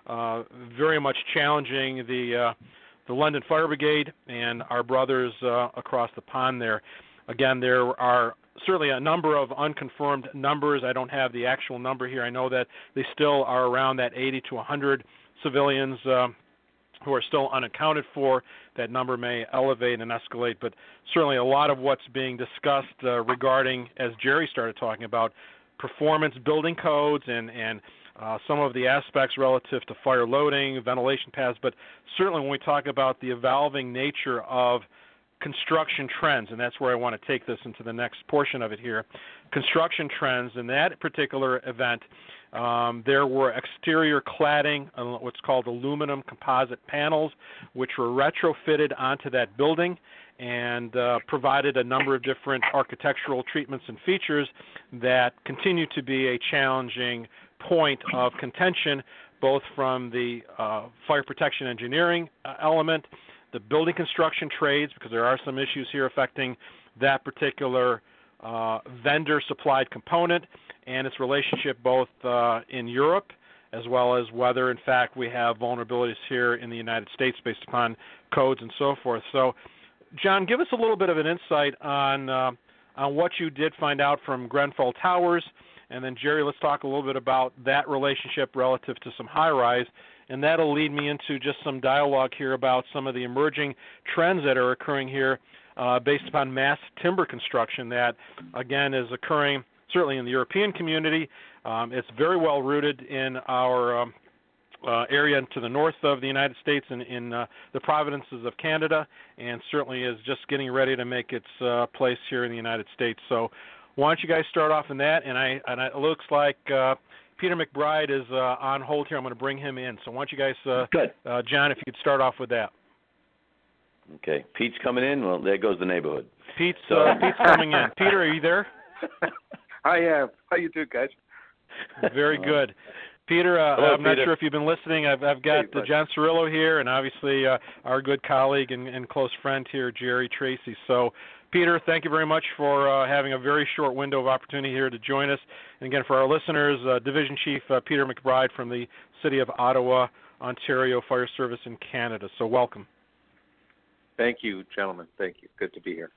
[SPEAKER 3] very much challenging the London Fire Brigade and our brothers across the pond there. Again, there are certainly a number of unconfirmed numbers. I don't have the actual number here. I know that they still are around that 80 to 100 civilians who are still unaccounted for. That number may elevate and escalate, but certainly a lot of what's being discussed regarding, as Jerry started talking about, performance building codes and some of the aspects relative to fire loading, ventilation paths, but certainly when we talk about the evolving nature of construction trends, and that's where I want to take this into the next portion of it here. Construction trends, in that particular event, there were exterior cladding, what's called aluminum composite panels, which were retrofitted onto that building and provided a number of different architectural treatments and features that continue to be a challenging point of contention, both from the fire protection engineering element, the building construction trades, because there are some issues here affecting that particular vendor-supplied component, and its relationship both in Europe, as well as whether, in fact, we have vulnerabilities here in the United States based upon codes and so forth. So, John, give us a little bit of an insight on what you did find out from Grenfell Towers, and then, Jerry, let's talk a little bit about that relationship relative to some high-rise, and that'll lead me into just some dialogue here about some of the emerging trends that are occurring here based upon mass timber construction that, again, is occurring certainly in the European community. It's very well rooted in our area to the north of the United States and in the provinces of Canada, and certainly is just getting ready to make its place here in the United States. So why don't you guys start off in that, and it looks like Peter McBride is on hold here. I'm going to bring him in. So why don't you guys,
[SPEAKER 4] Good.
[SPEAKER 3] John, if you could start off with that.
[SPEAKER 5] Okay. Pete's coming in. Well, there goes the neighborhood.
[SPEAKER 3] Pete's coming in. Peter, are you there?
[SPEAKER 1] I am. How you doing, guys?
[SPEAKER 3] Very good. Peter,
[SPEAKER 5] Hello,
[SPEAKER 3] I'm not
[SPEAKER 5] Peter.
[SPEAKER 3] sure if you've been listening. I've got
[SPEAKER 1] Hey,
[SPEAKER 3] John Cirillo here, and obviously our good colleague and close friend here, Jerry Tracy. So, Peter, thank you very much for having a very short window of opportunity here to join us. And again, for our listeners, Division Chief Peter McBride from the City of Ottawa, Ontario Fire Service in Canada. So welcome.
[SPEAKER 1] Thank you, gentlemen. Thank you. Good to be here.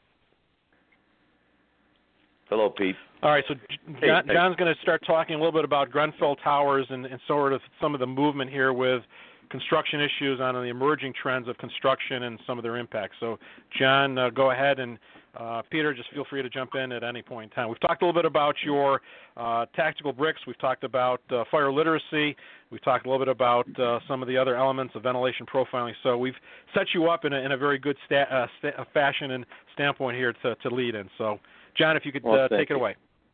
[SPEAKER 5] Hello, Pete.
[SPEAKER 3] All right, so John's going to start talking a little bit about Grenfell Towers and sort of some of the movement here with construction issues on the emerging trends of construction and some of their impacts. So, John, go ahead, and Peter, just feel free to jump in at any point in time. We've talked a little bit about your tactical bricks. We've talked about fire literacy. We've talked a little bit about some of the other elements of ventilation profiling. So we've set you up in a very good fashion and standpoint here to lead in. So, John, if you could take it away.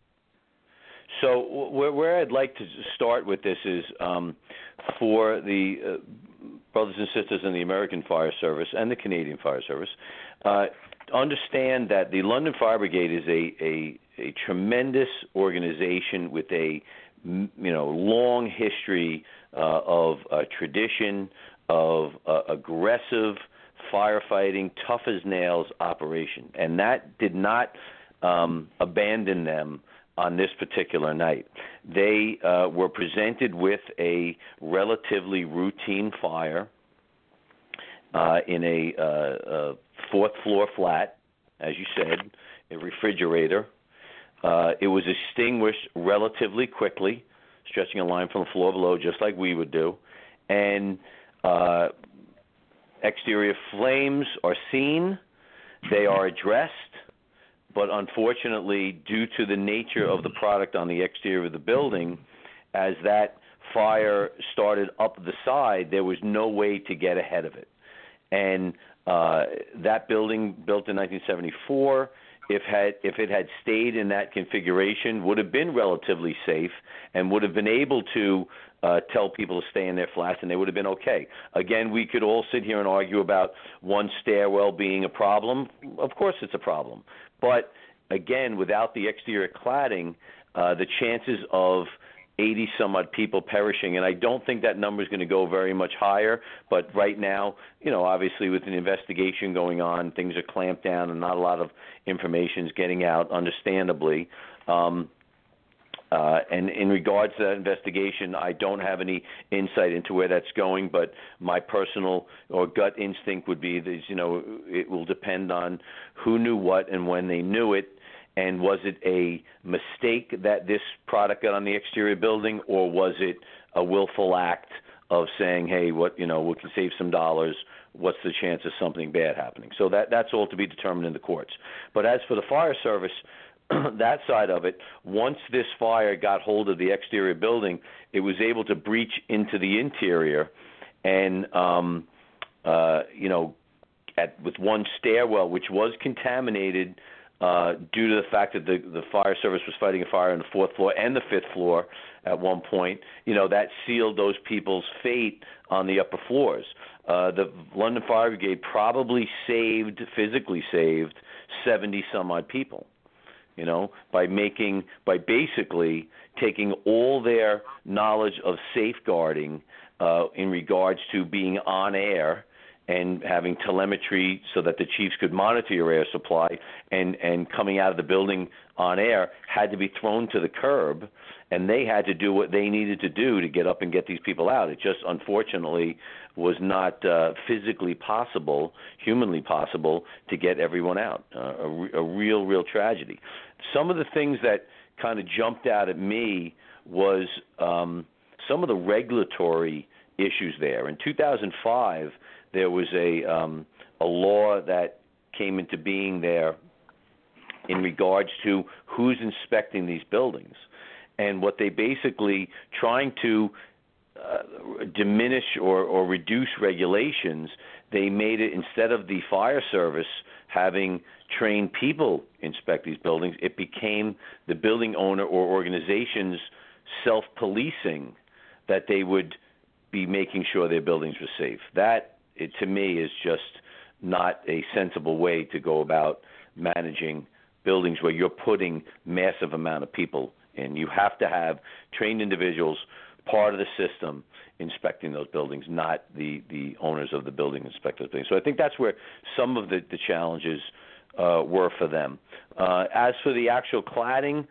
[SPEAKER 5] So where I'd like to start with this is for the brothers and sisters in the American Fire Service and the Canadian Fire Service, understand that the London Fire Brigade is a tremendous organization with a long history of tradition of aggressive firefighting, tough as nails operation, and that did not abandon them on this particular night. They were presented with a relatively routine fire in a fourth floor flat, as you said, a refrigerator. It was extinguished relatively quickly, stretching a line from the floor below, just like we would do. And exterior flames are seen. They are addressed. But unfortunately, due to the nature of the product on the exterior of the building, as that fire started up the side, there was no way to get ahead of it. And that building, built in 1974, if it had stayed in that configuration, would have been relatively safe and would have been able to tell people to stay in their flats, and they would have been okay. Again, we could all sit here and argue about one stairwell being a problem. Of course it's a problem. But, again, without the exterior cladding, the chances of 80-some-odd people perishing, and I don't think that number is going to go very much higher, but right now, obviously with an investigation going on, things are clamped down and not a lot of information is getting out, understandably. And in regards to that investigation, I don't have any insight into where that's going, but my personal or gut instinct would be that, it will depend on who knew what and when they knew it, and was it a mistake that this product got on the exterior building, or was it a willful act of saying, hey, we can save some dollars, what's the chance of something bad happening? So that's all to be determined in the courts. But as for the fire service, that side of it, once this fire got hold of the exterior building, it was able to breach into the interior, and with one stairwell, which was contaminated due to the fact that the fire service was fighting a fire on the fourth floor and the fifth floor at one point, that sealed those people's fate on the upper floors. The London Fire Brigade probably physically saved 70-some-odd people. By basically taking all their knowledge of safeguarding in regards to being on air and having telemetry so that the chiefs could monitor your air supply, and coming out of the building on air had to be thrown to the curb, and they had to do what they needed to do to get up and get these people out. It just unfortunately was not physically possible, humanly possible, to get everyone out. A real tragedy. Some of the things that kind of jumped out at me was some of the regulatory issues there. In 2005, there was a law that came into being there in regards to who's inspecting these buildings. And what they basically trying to diminish or reduce regulations, they made it, instead of the fire service having trained people inspect these buildings, it became the building owner or organization's self-policing, that they would be making sure their buildings were safe. That, to me, is just not a sensible way to go about managing buildings where you're putting massive amount of people in. You have to have trained individuals, part of the system, inspecting those buildings, not the owners of the building inspect those buildings. So I think that's where some of the challenges were for them. As for the actual cladding,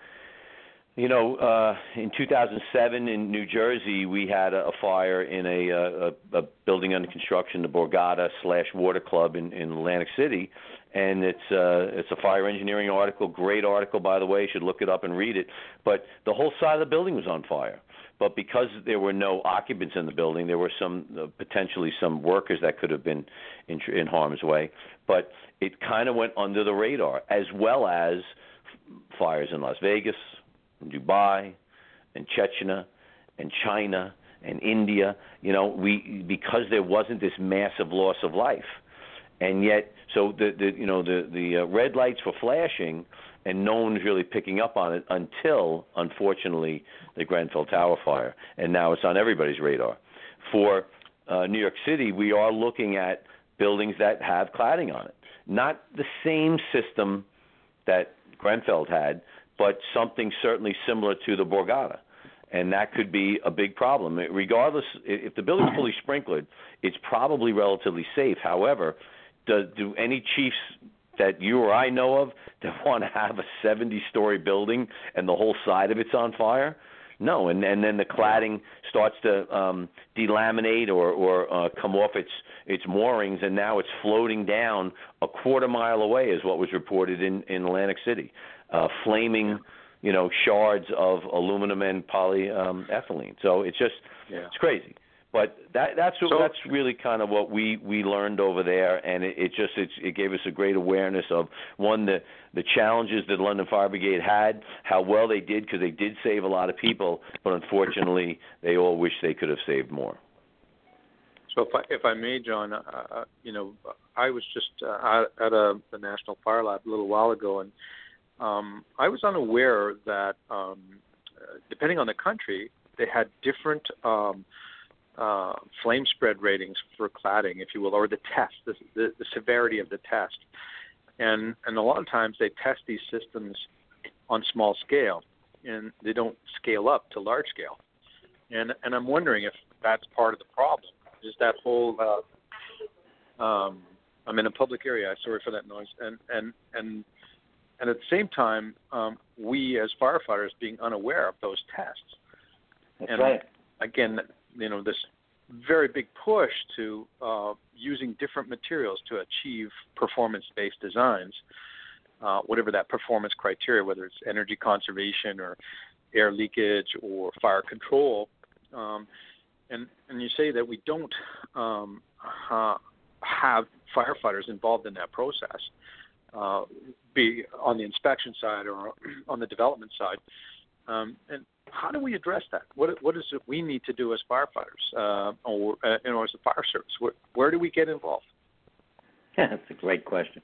[SPEAKER 5] in 2007 in New Jersey, we had a fire in a building under construction, the Borgata / Water Club in Atlantic City, and it's a fire engineering article, great article, by the way. You should look it up and read it. But the whole side of the building was on fire. But because there were no occupants in the building, there were potentially some workers that could have been in harm's way. But it kind of went under the radar, as well as fires in Las Vegas, Dubai, and Chechnya, and China, and India. Because there wasn't this massive loss of life, and yet, so the red lights were flashing, and no one was really picking up on it until, unfortunately, the Grenfell Tower fire, and now it's on everybody's radar. For New York City, we are looking at buildings that have cladding on it, not the same system that Grenfell had, but something certainly similar to the Borgata. And that could be a big problem. Regardless, if the building's fully sprinklered, it's probably relatively safe. However, do any chiefs that you or I know of that want to have a 70-story building and the whole side of it's on fire. No, and then the cladding starts to delaminate or come off its moorings, and now it's floating down a quarter mile away, is what was reported in Atlantic City, flaming, shards of aluminum and polyethylene. So it's just it's crazy. But that's really kind of what we learned over there, and it gave us a great awareness of, one, the challenges that London Fire Brigade had, how well they did, because they did save a lot of people, but unfortunately they all wish they could have saved more.
[SPEAKER 1] So if I may, John, I was just at the National Fire Lab a little while ago, and I was unaware that depending on the country, they had different flame spread ratings for cladding, if you will, or the test, the severity of the test. And a lot of times they test these systems on small scale, and they don't scale up to large scale. And I'm wondering if that's part of the problem. Is that whole I'm in a public area, sorry for that noise, and at the same time, we as firefighters being unaware of those tests.
[SPEAKER 4] That's
[SPEAKER 1] and
[SPEAKER 4] right.
[SPEAKER 1] Again, this very big push to using different materials to achieve performance-based designs, whatever that performance criteria, whether it's energy conservation or air leakage or fire control. And you say that we don't have firefighters involved in that process, be on the inspection side or on the development side. And how do we address that? What is it we need to do as firefighters or as a fire service? Where do we get involved?
[SPEAKER 4] Yeah, that's a great question.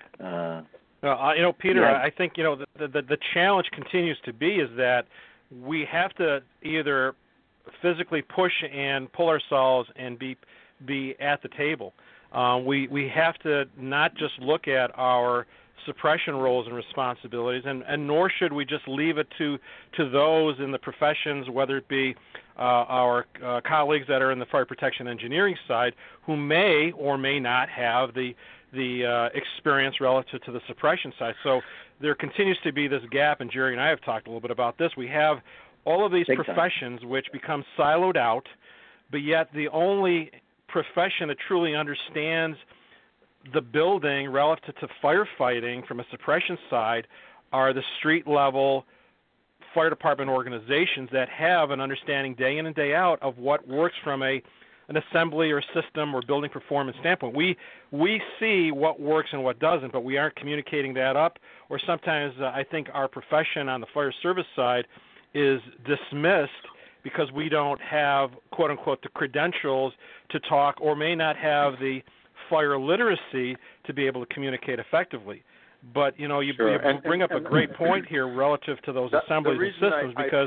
[SPEAKER 3] Peter, I think the challenge continues to be is that we have to either physically push and pull ourselves and be at the table. We have to not just look at our suppression roles and responsibilities, and nor should we just leave it to those in the professions, whether it be our colleagues that are in the fire protection engineering side, who may or may not have the experience relative to the suppression side. So there continues to be this gap, and Jerry and I have talked a little bit about this. We have all of these professions which become siloed out, but yet the only profession that truly understands the building relative to firefighting from a suppression side are the street level fire department organizations that have an understanding day in and day out of what works from an assembly or system or building performance standpoint. We see what works and what doesn't, but we aren't communicating that up, or sometimes I think our profession on the fire service side is dismissed because we don't have, quote unquote, the credentials to talk, or may not have the fire literacy to be able to communicate effectively. But you bring up a great point here relative to those assemblies and systems, because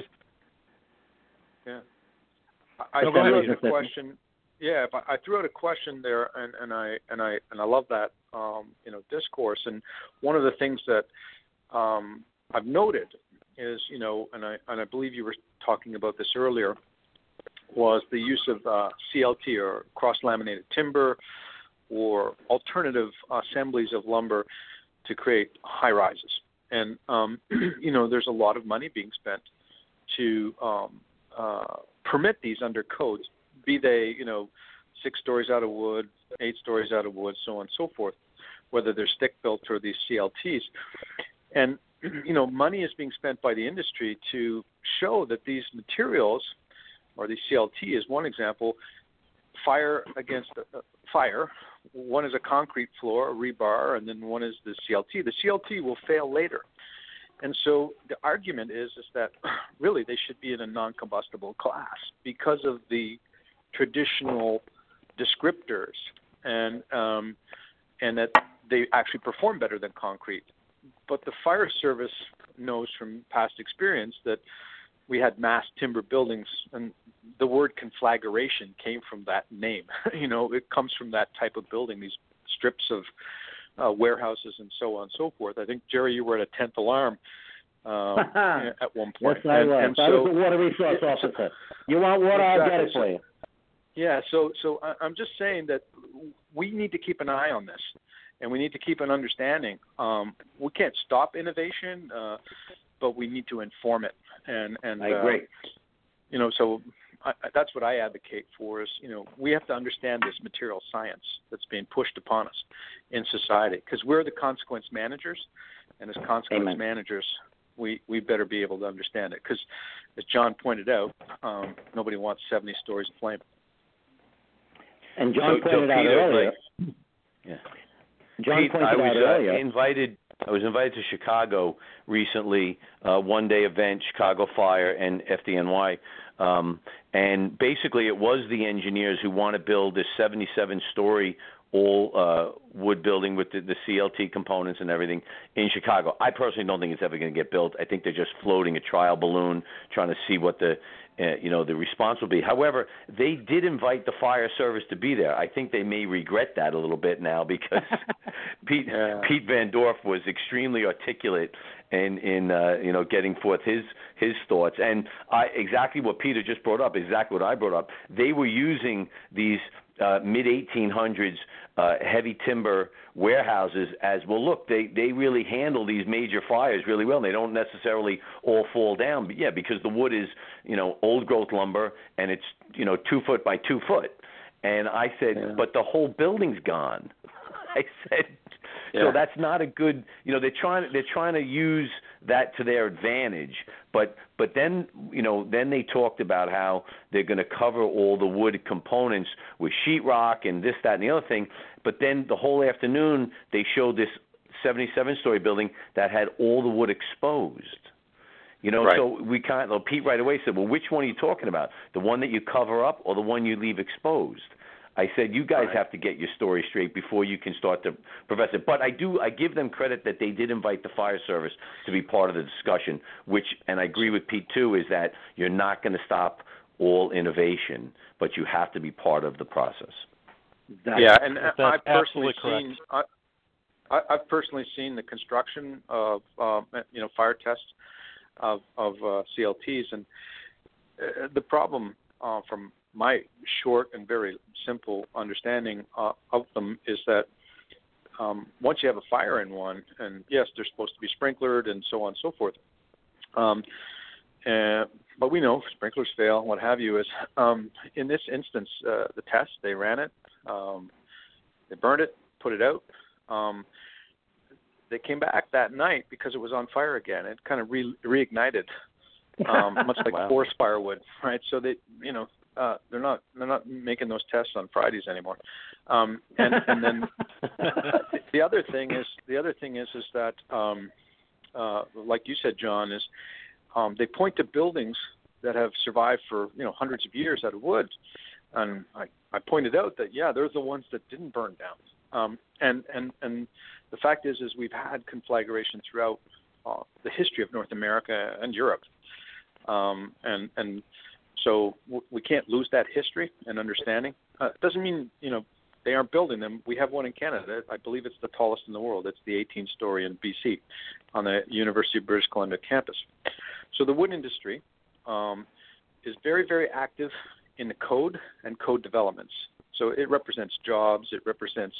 [SPEAKER 1] I threw out a question. Yeah, I threw out a question there, and I love that discourse. And one of the things that I've noted is, and I believe you were talking about this earlier, was the use of CLT, or cross-laminated timber, or alternative assemblies of lumber to create high rises. And there's a lot of money being spent to permit these under codes, be they 6 stories out of wood, 8 stories out of wood, so on and so forth, whether they're stick built or these CLTs. And money is being spent by the industry to show that these materials, or the CLT is one example, fire against fire. One is a concrete floor, a rebar, and then one is the CLT. The CLT will fail later. And so the argument is that really they should be in a non-combustible class because of the traditional descriptors, and that they actually perform better than concrete. But the fire service knows from past experience that we had mass timber buildings, and the word conflagration came from that name. It comes from that type of building, these strips of warehouses and so on and so forth. I think, Jerry, you were at a 10th alarm at one point.
[SPEAKER 4] Yes, I was. I was a water resource officer. You want water, I'll get it for you.
[SPEAKER 1] Yeah, so I'm just saying that we need to keep an eye on this, and we need to keep an understanding. We can't stop innovation, but we need to inform it. And
[SPEAKER 4] I agree.
[SPEAKER 1] So that's what I advocate for is, we have to understand this material science that's being pushed upon us in society, because we're the consequence managers, and as consequence
[SPEAKER 4] Amen.
[SPEAKER 1] managers, we better be able to understand it, because as John pointed out, nobody wants 70 stories of flame.
[SPEAKER 4] And John pointed out earlier.
[SPEAKER 5] Yeah.
[SPEAKER 4] John
[SPEAKER 5] Pete,
[SPEAKER 4] pointed out earlier.
[SPEAKER 5] I was invited to Chicago recently, one-day event, Chicago Fire and FDNY, and basically it was the engineers who want to build this 77-story all wood building with the CLT components and everything in Chicago. I personally don't think it's ever going to get built. I think they're just floating a trial balloon, trying to see what the response will be. However, they did invite the fire service to be there. I think they may regret that a little bit now, because Pete Van Dorf was extremely articulate in getting forth his thoughts. And exactly what Peter just brought up, exactly what I brought up. They were using these mid-1800s heavy timber warehouses as, well, look, they really handle these major fires really well. They don't necessarily all fall down, but because the wood is, old growth lumber, and it's, 2 foot by 2 foot. And I said, but the whole building's gone. I said, so that's not a good, they're trying to use that to their advantage. But then, then they talked about how they're going to cover all the wood components with sheetrock and this, that, and the other thing. But then the whole afternoon they showed this 77-story building that had all the wood exposed.
[SPEAKER 1] Right.
[SPEAKER 5] So Pete right away said, well, which one are you talking about? The one that you cover up or the one you leave exposed? I said, you guys have to get your story straight before you can start to profess it. But I give them credit that they did invite the fire service to be part of the discussion, which, and I agree with Pete too, is that you're not going to stop all innovation, but you have to be part of the process.
[SPEAKER 1] And I've personally seen the construction of fire tests of CLTs, and the problem from my short and very simple understanding of them is that once you have a fire in one, and yes, they're supposed to be sprinklered and so on and so forth, but we know sprinklers fail, what have you, is in this instance, the test, they ran it, they burned it, put it out. They came back that night because it was on fire again. It kind of reignited, much like forest firewood, right? So they, they're not making those tests on Fridays anymore. And then the other thing is that like you said, John, is they point to buildings that have survived for hundreds of years out of wood, and I pointed out that they're the ones that didn't burn down. And the fact is we've had conflagration throughout the history of North America and Europe, and so we can't lose that history and understanding. It doesn't mean, they aren't building them. We have one in Canada. I believe it's the tallest in the world. It's the 18-story in BC on the University of British Columbia campus. So the wood industry is very, very active in the code and code developments. So it represents jobs. It represents,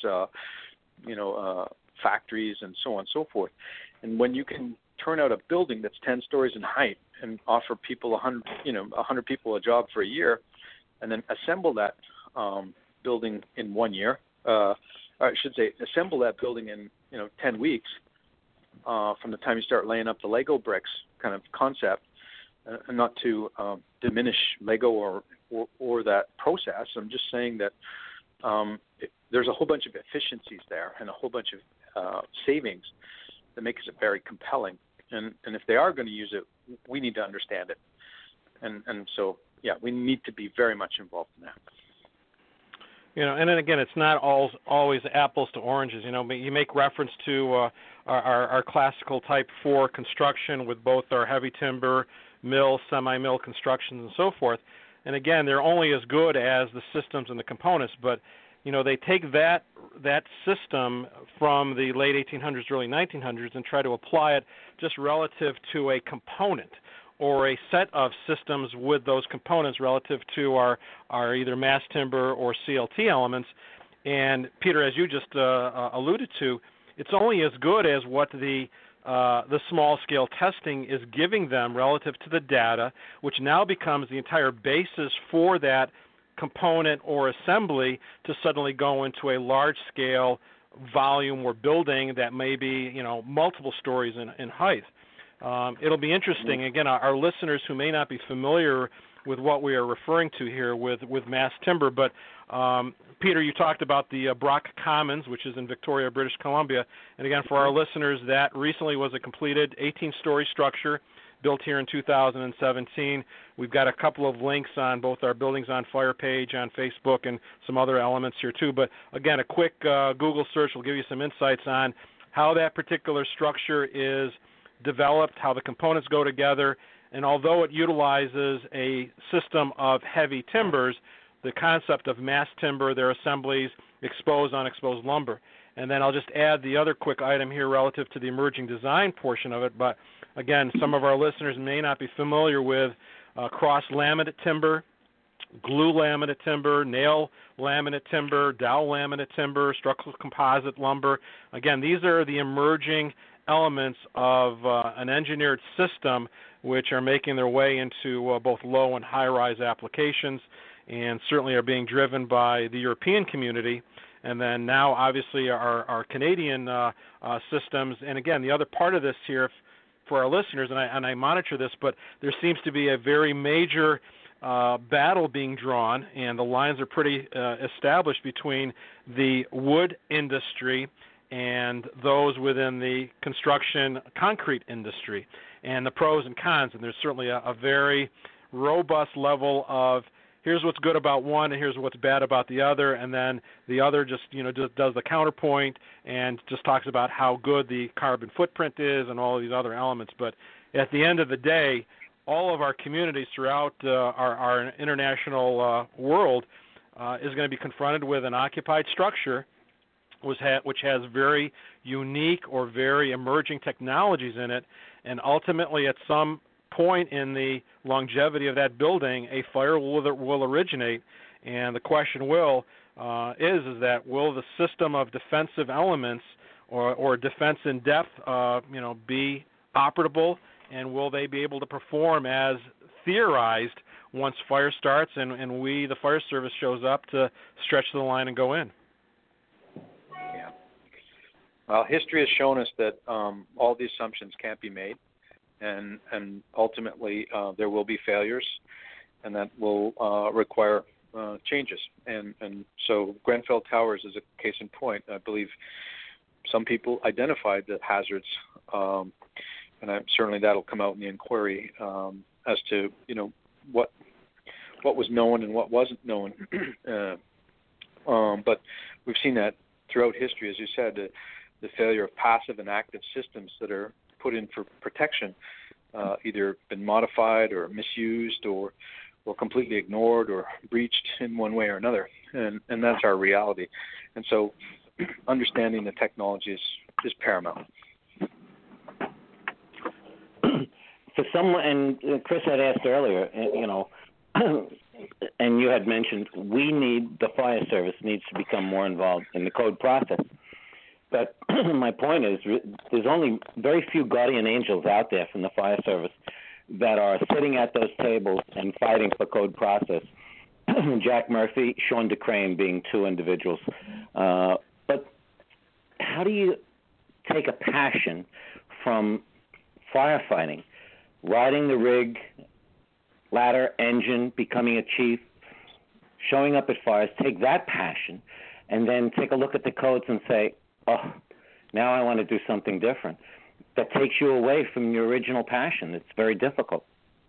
[SPEAKER 1] factories and so on and so forth. And when you can turn out a building that's 10 stories in height and offer people 100 people a job for a year, and then assemble that building in 1 year, or I should say assemble that building in 10 weeks from the time you start laying up the Lego bricks kind of concept, and not to diminish Lego or that process. I'm just saying that there's a whole bunch of efficiencies there and a whole bunch of savings that makes it very compelling. And if they are going to use it, we need to understand it. And so, we need to be very much involved in that.
[SPEAKER 3] And then again, it's not always apples to oranges. You make reference to our classical type 4 construction with both our heavy timber, mill, semi-mill constructions and so forth. And again, they're only as good as the systems and the components, but they take that system from the late 1800s, early 1900s, and try to apply it just relative to a component or a set of systems with those components relative to our either mass timber or CLT elements. And Peter, as you just alluded to, it's only as good as what the small-scale testing is giving them relative to the data, which now becomes the entire basis for that component or assembly to suddenly go into a large-scale volume or building that may be, multiple stories in height. It'll be interesting. Again, our listeners who may not be familiar with what we are referring to here with mass timber, but Peter, you talked about the Brock Commons, which is in Victoria, British Columbia. And again, for our listeners, that recently was a completed 18-story structure built here in 2017. We've got a couple of links on both our Buildings on Fire page on Facebook and some other elements here too. But again, a quick Google search will give you some insights on how that particular structure is developed, how the components go together, and although it utilizes a system of heavy timbers, the concept of mass timber, their assemblies, exposed, unexposed lumber. And then I'll just add the other quick item here relative to the emerging design portion of it. But again, some of our listeners may not be familiar with cross-laminate timber, glue laminate timber, nail laminate timber, dowel laminate timber, structural composite lumber. Again, these are the emerging elements of an engineered system which are making their way into both low and high-rise applications, and certainly are being driven by the European community. And then now, obviously, our Canadian systems. And again, the other part of this here for our listeners, and I monitor this, but there seems to be a very major battle being drawn, and the lines are pretty established between the wood industry and those within the construction concrete industry, and the pros and cons. And there's certainly a very robust level of here's what's good about one and here's what's bad about the other, and then the other just does the counterpoint and just talks about how good the carbon footprint is and all of these other elements. But at the end of the day, all of our communities throughout our international world is going to be confronted with an occupied structure which has very unique or very emerging technologies in it, and ultimately at some point in the longevity of that building, a fire will originate, and the question is that will the system of defensive elements or defense in depth, be operable, and will they be able to perform as theorized once fire starts and the fire service shows up to stretch the line and go in?
[SPEAKER 1] Yeah. Well, history has shown us that all the assumptions can't be made. And ultimately, there will be failures, and that will require changes. And so Grenfell Towers is a case in point. I believe some people identified the hazards, and certainly that'll come out in the inquiry as to what was known and what wasn't known. But we've seen that throughout history, as you said, the failure of passive and active systems that are put in for protection, either been modified or misused or completely ignored or breached in one way or another, and that's our reality. And so understanding the technology is paramount.
[SPEAKER 4] For someone, and Chris had asked earlier, and you had mentioned the fire service needs to become more involved in the code process. But my point is, there's only very few guardian angels out there from the fire service that are sitting at those tables and fighting for code process. Jack Murphy, Sean DeCrane being two individuals. But how do you take a passion from firefighting, riding the rig, ladder, engine, becoming a chief, showing up at fires, take that passion, and then take a look at the codes and say, oh, now I want to do something different. That takes you away from your original passion. It's very difficult.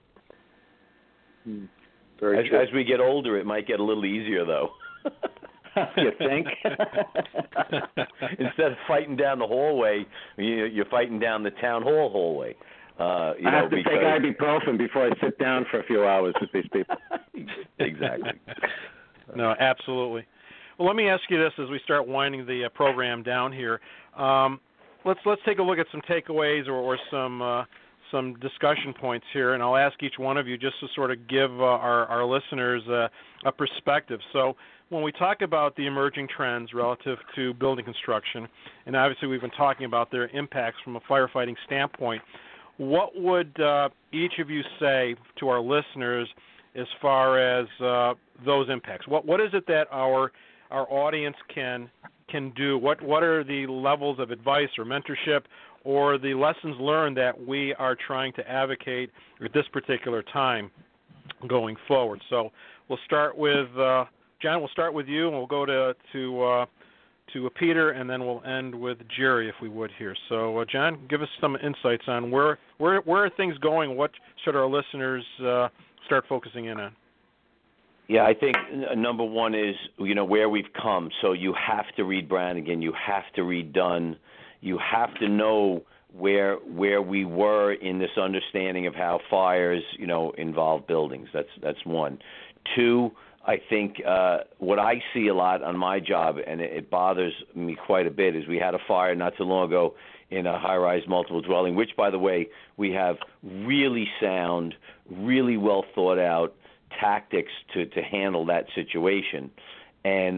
[SPEAKER 5] Very true. As we get older, it might get a little easier, though.
[SPEAKER 4] You think?
[SPEAKER 5] Instead of fighting down the hallway, you're fighting down the town hall hallway.
[SPEAKER 4] I have to take ibuprofen before I sit down for a few hours with these people.
[SPEAKER 5] Exactly.
[SPEAKER 3] No, absolutely. Well, let me ask you this as we start winding the program down here. Let's take a look at some takeaways or some discussion points here, and I'll ask each one of you just to sort of give our listeners a perspective. So when we talk about the emerging trends relative to building construction, and obviously we've been talking about their impacts from a firefighting standpoint, what would each of you say to our listeners as far as those impacts? What is it that our audience can do? What are the levels of advice or mentorship or the lessons learned that we are trying to advocate at this particular time going forward? So we'll start with John. We'll start with you, and we'll go to Peter, and then we'll end with Jerry, if we would here. So, John, give us some insights on where are things going. What should our listeners start focusing in on?
[SPEAKER 5] Yeah, I think number one is, where we've come. So you have to read Brannigan. You have to read Dunn. You have to know where we were in this understanding of how fires, involve buildings. That's one. Two, I think what I see a lot on my job, and it bothers me quite a bit, is we had a fire not too long ago in a high-rise multiple dwelling, which, by the way, we have really sound, really well thought out tactics to handle that situation. And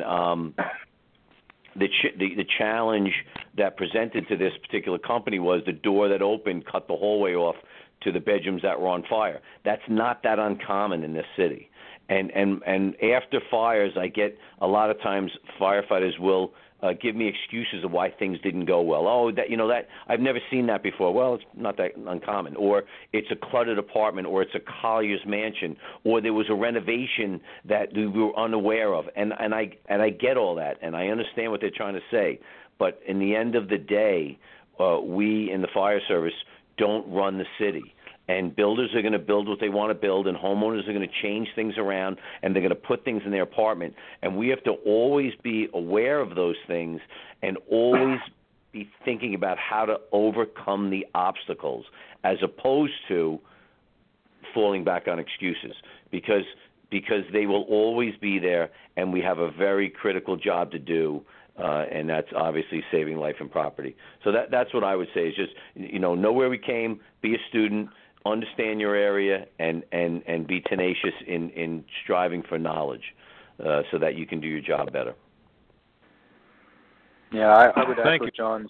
[SPEAKER 5] the challenge that presented to this particular company was the door that opened cut the hallway off to the bedrooms that were on fire. That's not that uncommon in this city. And after fires, I get a lot of times firefighters will give me excuses of why things didn't go well. Oh, that I've never seen that before. Well, it's not that uncommon. Or it's a cluttered apartment, or it's a collier's mansion, or there was a renovation that we were unaware of. And I get all that, and I understand what they're trying to say. But in the end of the day, we in the fire service don't run the city. And builders are going to build what they want to build, and homeowners are going to change things around, and they're going to put things in their apartment. And we have to always be aware of those things and always be thinking about how to overcome the obstacles, as opposed to falling back on excuses, because they will always be there, and we have a very critical job to do. And that's obviously saving life and property. So that's what I would say is just, know where we came, be a student, understand your area, and be tenacious in striving for knowledge so that you can do your job better.
[SPEAKER 1] Yeah, I would echo John's.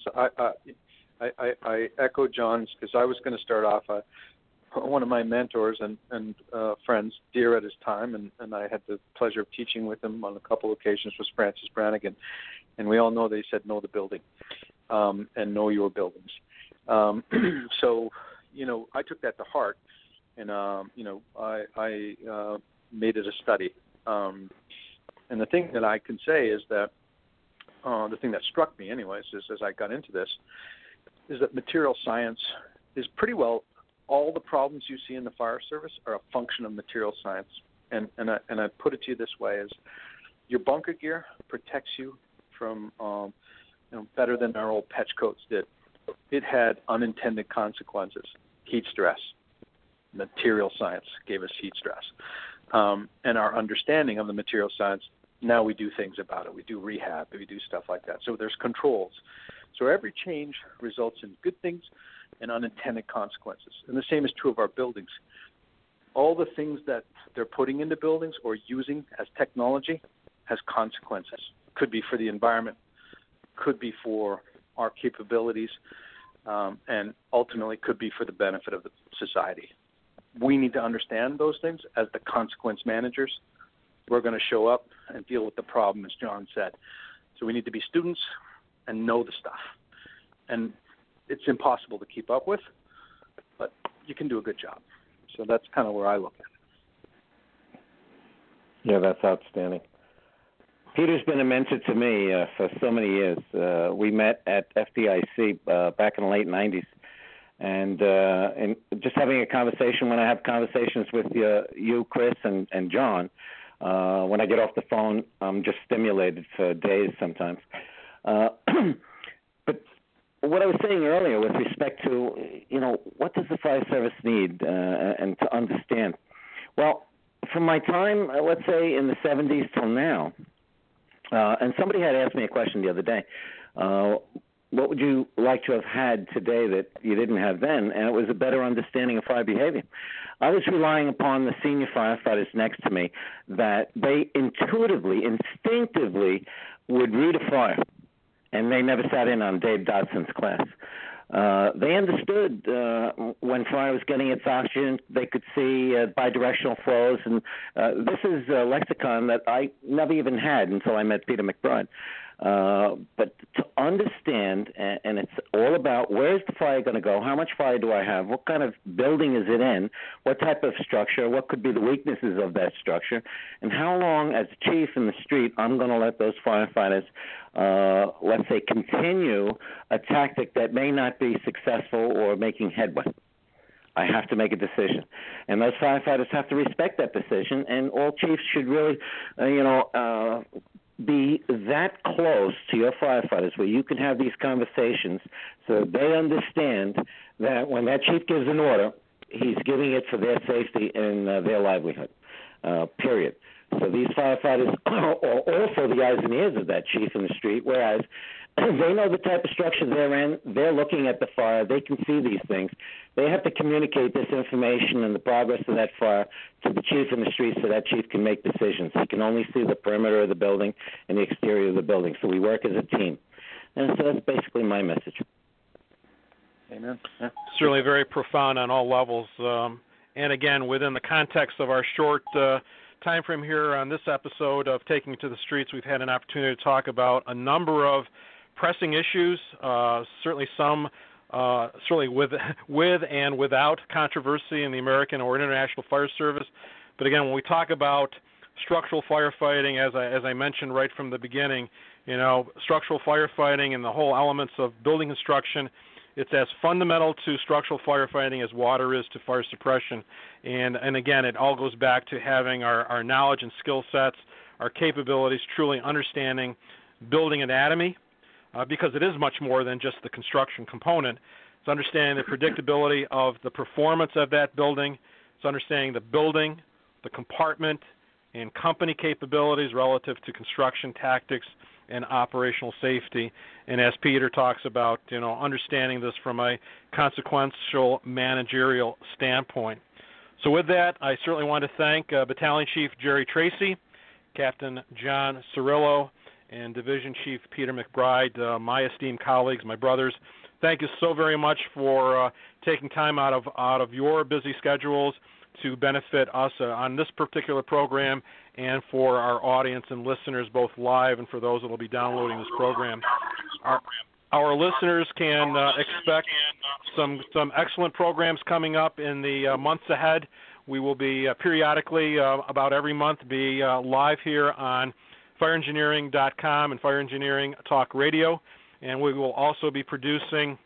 [SPEAKER 1] I echo John's, because I was going to start off. One of my mentors and friends, dear at his time, and I had the pleasure of teaching with him on a couple of occasions, was Francis Brannigan. And we all know they said know the building and know your buildings. So, I took that to heart, and, I made it a study. And the thing that I can say is that the thing that struck me anyways is, as I got into this, is that material science is pretty well all the problems you see in the fire service are a function of material science. And I put it to you this way: is your bunker gear protects you from better than our old Petch coats did. It had unintended consequences. Heat stress. Material science gave us heat stress. And our understanding of the material science, now we do things about it. We do rehab. We do stuff like that. So there's controls. So every change results in good things and unintended consequences. And the same is true of our buildings. All the things that they're putting into buildings or using as technology has consequences. Could be for the environment, could be for our capabilities, and ultimately could be for the benefit of the society. We need to understand those things as the consequence managers. We're going to show up and deal with the problem, as John said. So we need to be students and know the stuff. And it's impossible to keep up with, but you can do a good job. So that's kind of where I look at it.
[SPEAKER 4] Yeah, that's outstanding. Peter's been a mentor to me for so many years. We met at FDIC back in the late 90s. And just having a conversation, when I have conversations with you, Chris, and John, when I get off the phone, I'm just stimulated for days sometimes. But what I was saying earlier with respect to, what does the fire service need and to understand? Well, from my time, let's say in the 70s till now, and somebody had asked me a question the other day, what would you like to have had today that you didn't have then? And it was a better understanding of fire behavior. I was relying upon the senior firefighters next to me that they intuitively, instinctively would read a fire, and they never sat in on Dave Dodson's class. They understood when fire was getting its oxygen. They could see bidirectional flows, and this is a lexicon that I never even had until I met Peter McBride. But to understand, and it's all about where's the fire going to go, how much fire do I have, what kind of building is it in, what type of structure, what could be the weaknesses of that structure, and how long as chief in the street I'm going to let those firefighters, let's say, continue a tactic that may not be successful or making headway. I have to make a decision. And those firefighters have to respect that decision, and all chiefs should really, be that close to your firefighters where you can have these conversations so they understand that when that chief gives an order, he's giving it for their safety and their livelihood, period. So these firefighters are also the eyes and ears of that chief in the street, whereas they know the type of structure they're in. They're looking at the fire. They can see these things. They have to communicate this information and the progress of that fire to the chief in the street so that chief can make decisions. He can only see the perimeter of the building and the exterior of the building. So we work as a team. And so that's basically my message.
[SPEAKER 1] Amen.
[SPEAKER 3] Yeah. Certainly very profound on all levels. And again, within the context of our short time frame here on this episode of Taking It to the Streets, we've had an opportunity to talk about a number of pressing issues, certainly some certainly with and without controversy in the American or International Fire Service. But again, when we talk about structural firefighting, as I mentioned right from the beginning, structural firefighting and the whole elements of building construction, it's as fundamental to structural firefighting as water is to fire suppression. And again, it all goes back to having our knowledge and skill sets, our capabilities, truly understanding building anatomy, because it is much more than just the construction component. It's understanding the predictability of the performance of that building. It's understanding the building, the compartment, and company capabilities relative to construction tactics and operational safety. And as Peter talks about, understanding this from a consequential managerial standpoint. So with that, I certainly want to thank Battalion Chief Jerry Tracy, Captain John Cirillo, and Division Chief Peter McBride, my esteemed colleagues, my brothers. Thank you so very much for taking time out of your busy schedules to benefit us on this particular program and for our audience and listeners, both live and for those that will be downloading this program. Our listeners can expect some excellent programs coming up in the months ahead. We will be periodically, about every month, be live here on fireengineering.com and Fire Engineering Talk Radio, and we will also be producing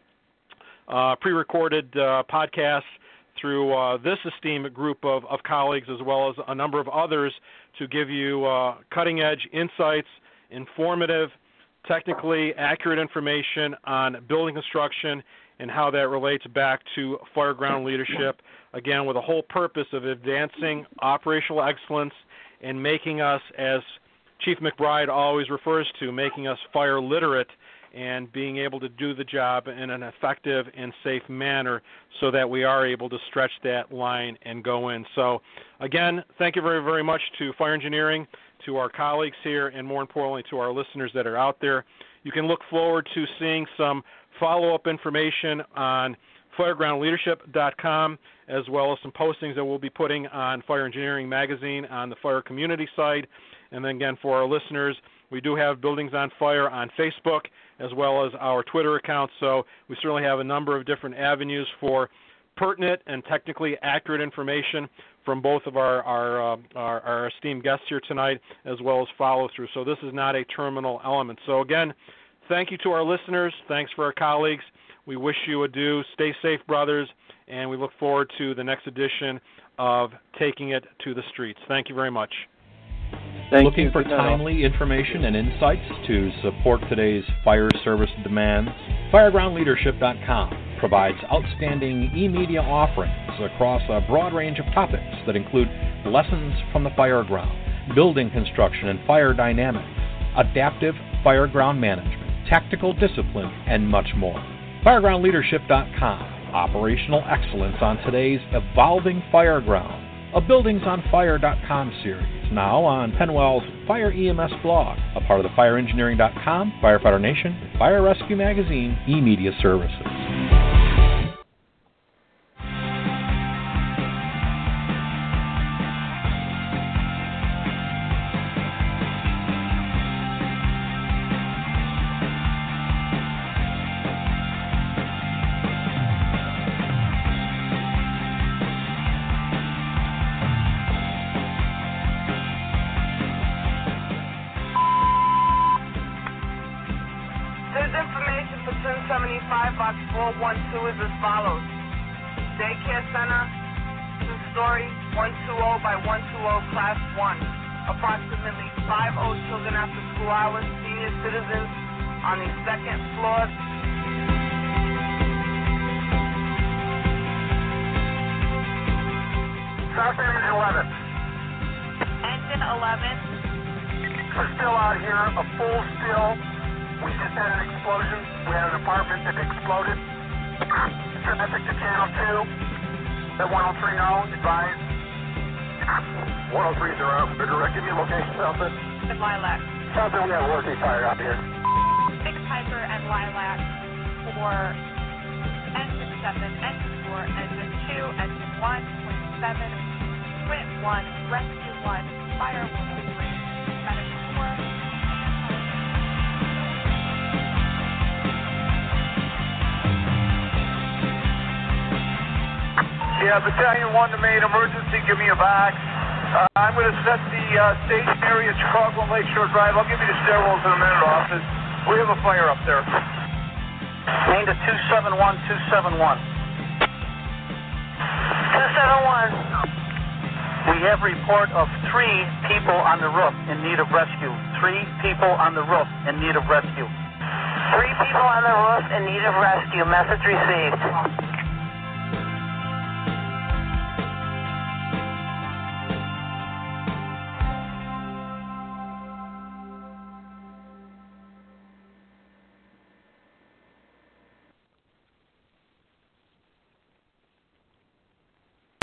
[SPEAKER 3] pre-recorded podcasts through this esteemed group of colleagues as well as a number of others to give you cutting-edge insights, informative, technically accurate information on building construction and how that relates back to fireground leadership, again, with the whole purpose of advancing operational excellence and making us, as Chief McBride always refers to, making us fire literate and being able to do the job in an effective and safe manner so that we are able to stretch that line and go in. So, again, thank you very, very much to Fire Engineering, to our colleagues here, and more importantly to our listeners that are out there. You can look forward to seeing some follow-up information on firegroundleadership.com, as well as some postings that we'll be putting on Fire Engineering Magazine on the fire community side. And then again, for our listeners, we do have Buildings on Fire on Facebook, as well as our Twitter account. So we certainly have a number of different avenues for pertinent and technically accurate information from both of our esteemed guests here tonight, as well as follow-through. So this is not a terminal element. So again, thank you to our listeners. Thanks for our colleagues. We wish you adieu. Stay safe, brothers, and we look forward to the next edition of Taking It to the Streets. Thank you very much.
[SPEAKER 6] Looking for timely information and insights to support today's fire service demands? FiregroundLeadership.com provides outstanding e-media offerings across a broad range of topics that include lessons from the fireground, building construction and fire dynamics, adaptive fireground management, tactical discipline, and much more. FiregroundLeadership.com. Operational excellence on today's evolving fireground. A BuildingsOnFire.com series, now on Penwell's Fire EMS blog, a part of the FireEngineering.com, Firefighter Nation, Fire Rescue Magazine, eMedia Services.
[SPEAKER 7] Is as follows. Daycare center, 2-story, 120 by 120, class 1. Approximately 50 children after school hours, senior citizens on the second floor.
[SPEAKER 2] South Engine 11.
[SPEAKER 7] Engine 11.
[SPEAKER 2] We're still out here, a full still. We just had an explosion. We had an apartment that exploded. Traffic to Channel 2. At 103 now, advise. 103's around. Give me a location, Southend.
[SPEAKER 7] And Lilac.
[SPEAKER 2] Southend, we have a working fire out here.
[SPEAKER 7] 6 Piper and Lilac for engine 7, engine 4, engine 2, engine 1, 27, Twin 1, Rescue 1, Fire 103, Medic 4.
[SPEAKER 2] Yeah, Battalion 1 to main emergency, give me a back. I'm going to set the station area at Chicago and Lakeshore Drive. I'll give you the stairwells in a minute, office. We have a fire up there.
[SPEAKER 7] Main to 271, 271. 271. We have a report of 3 people on the roof in need of rescue. 3 people on the roof in need of rescue. 3 people on the roof in need of rescue. Message received.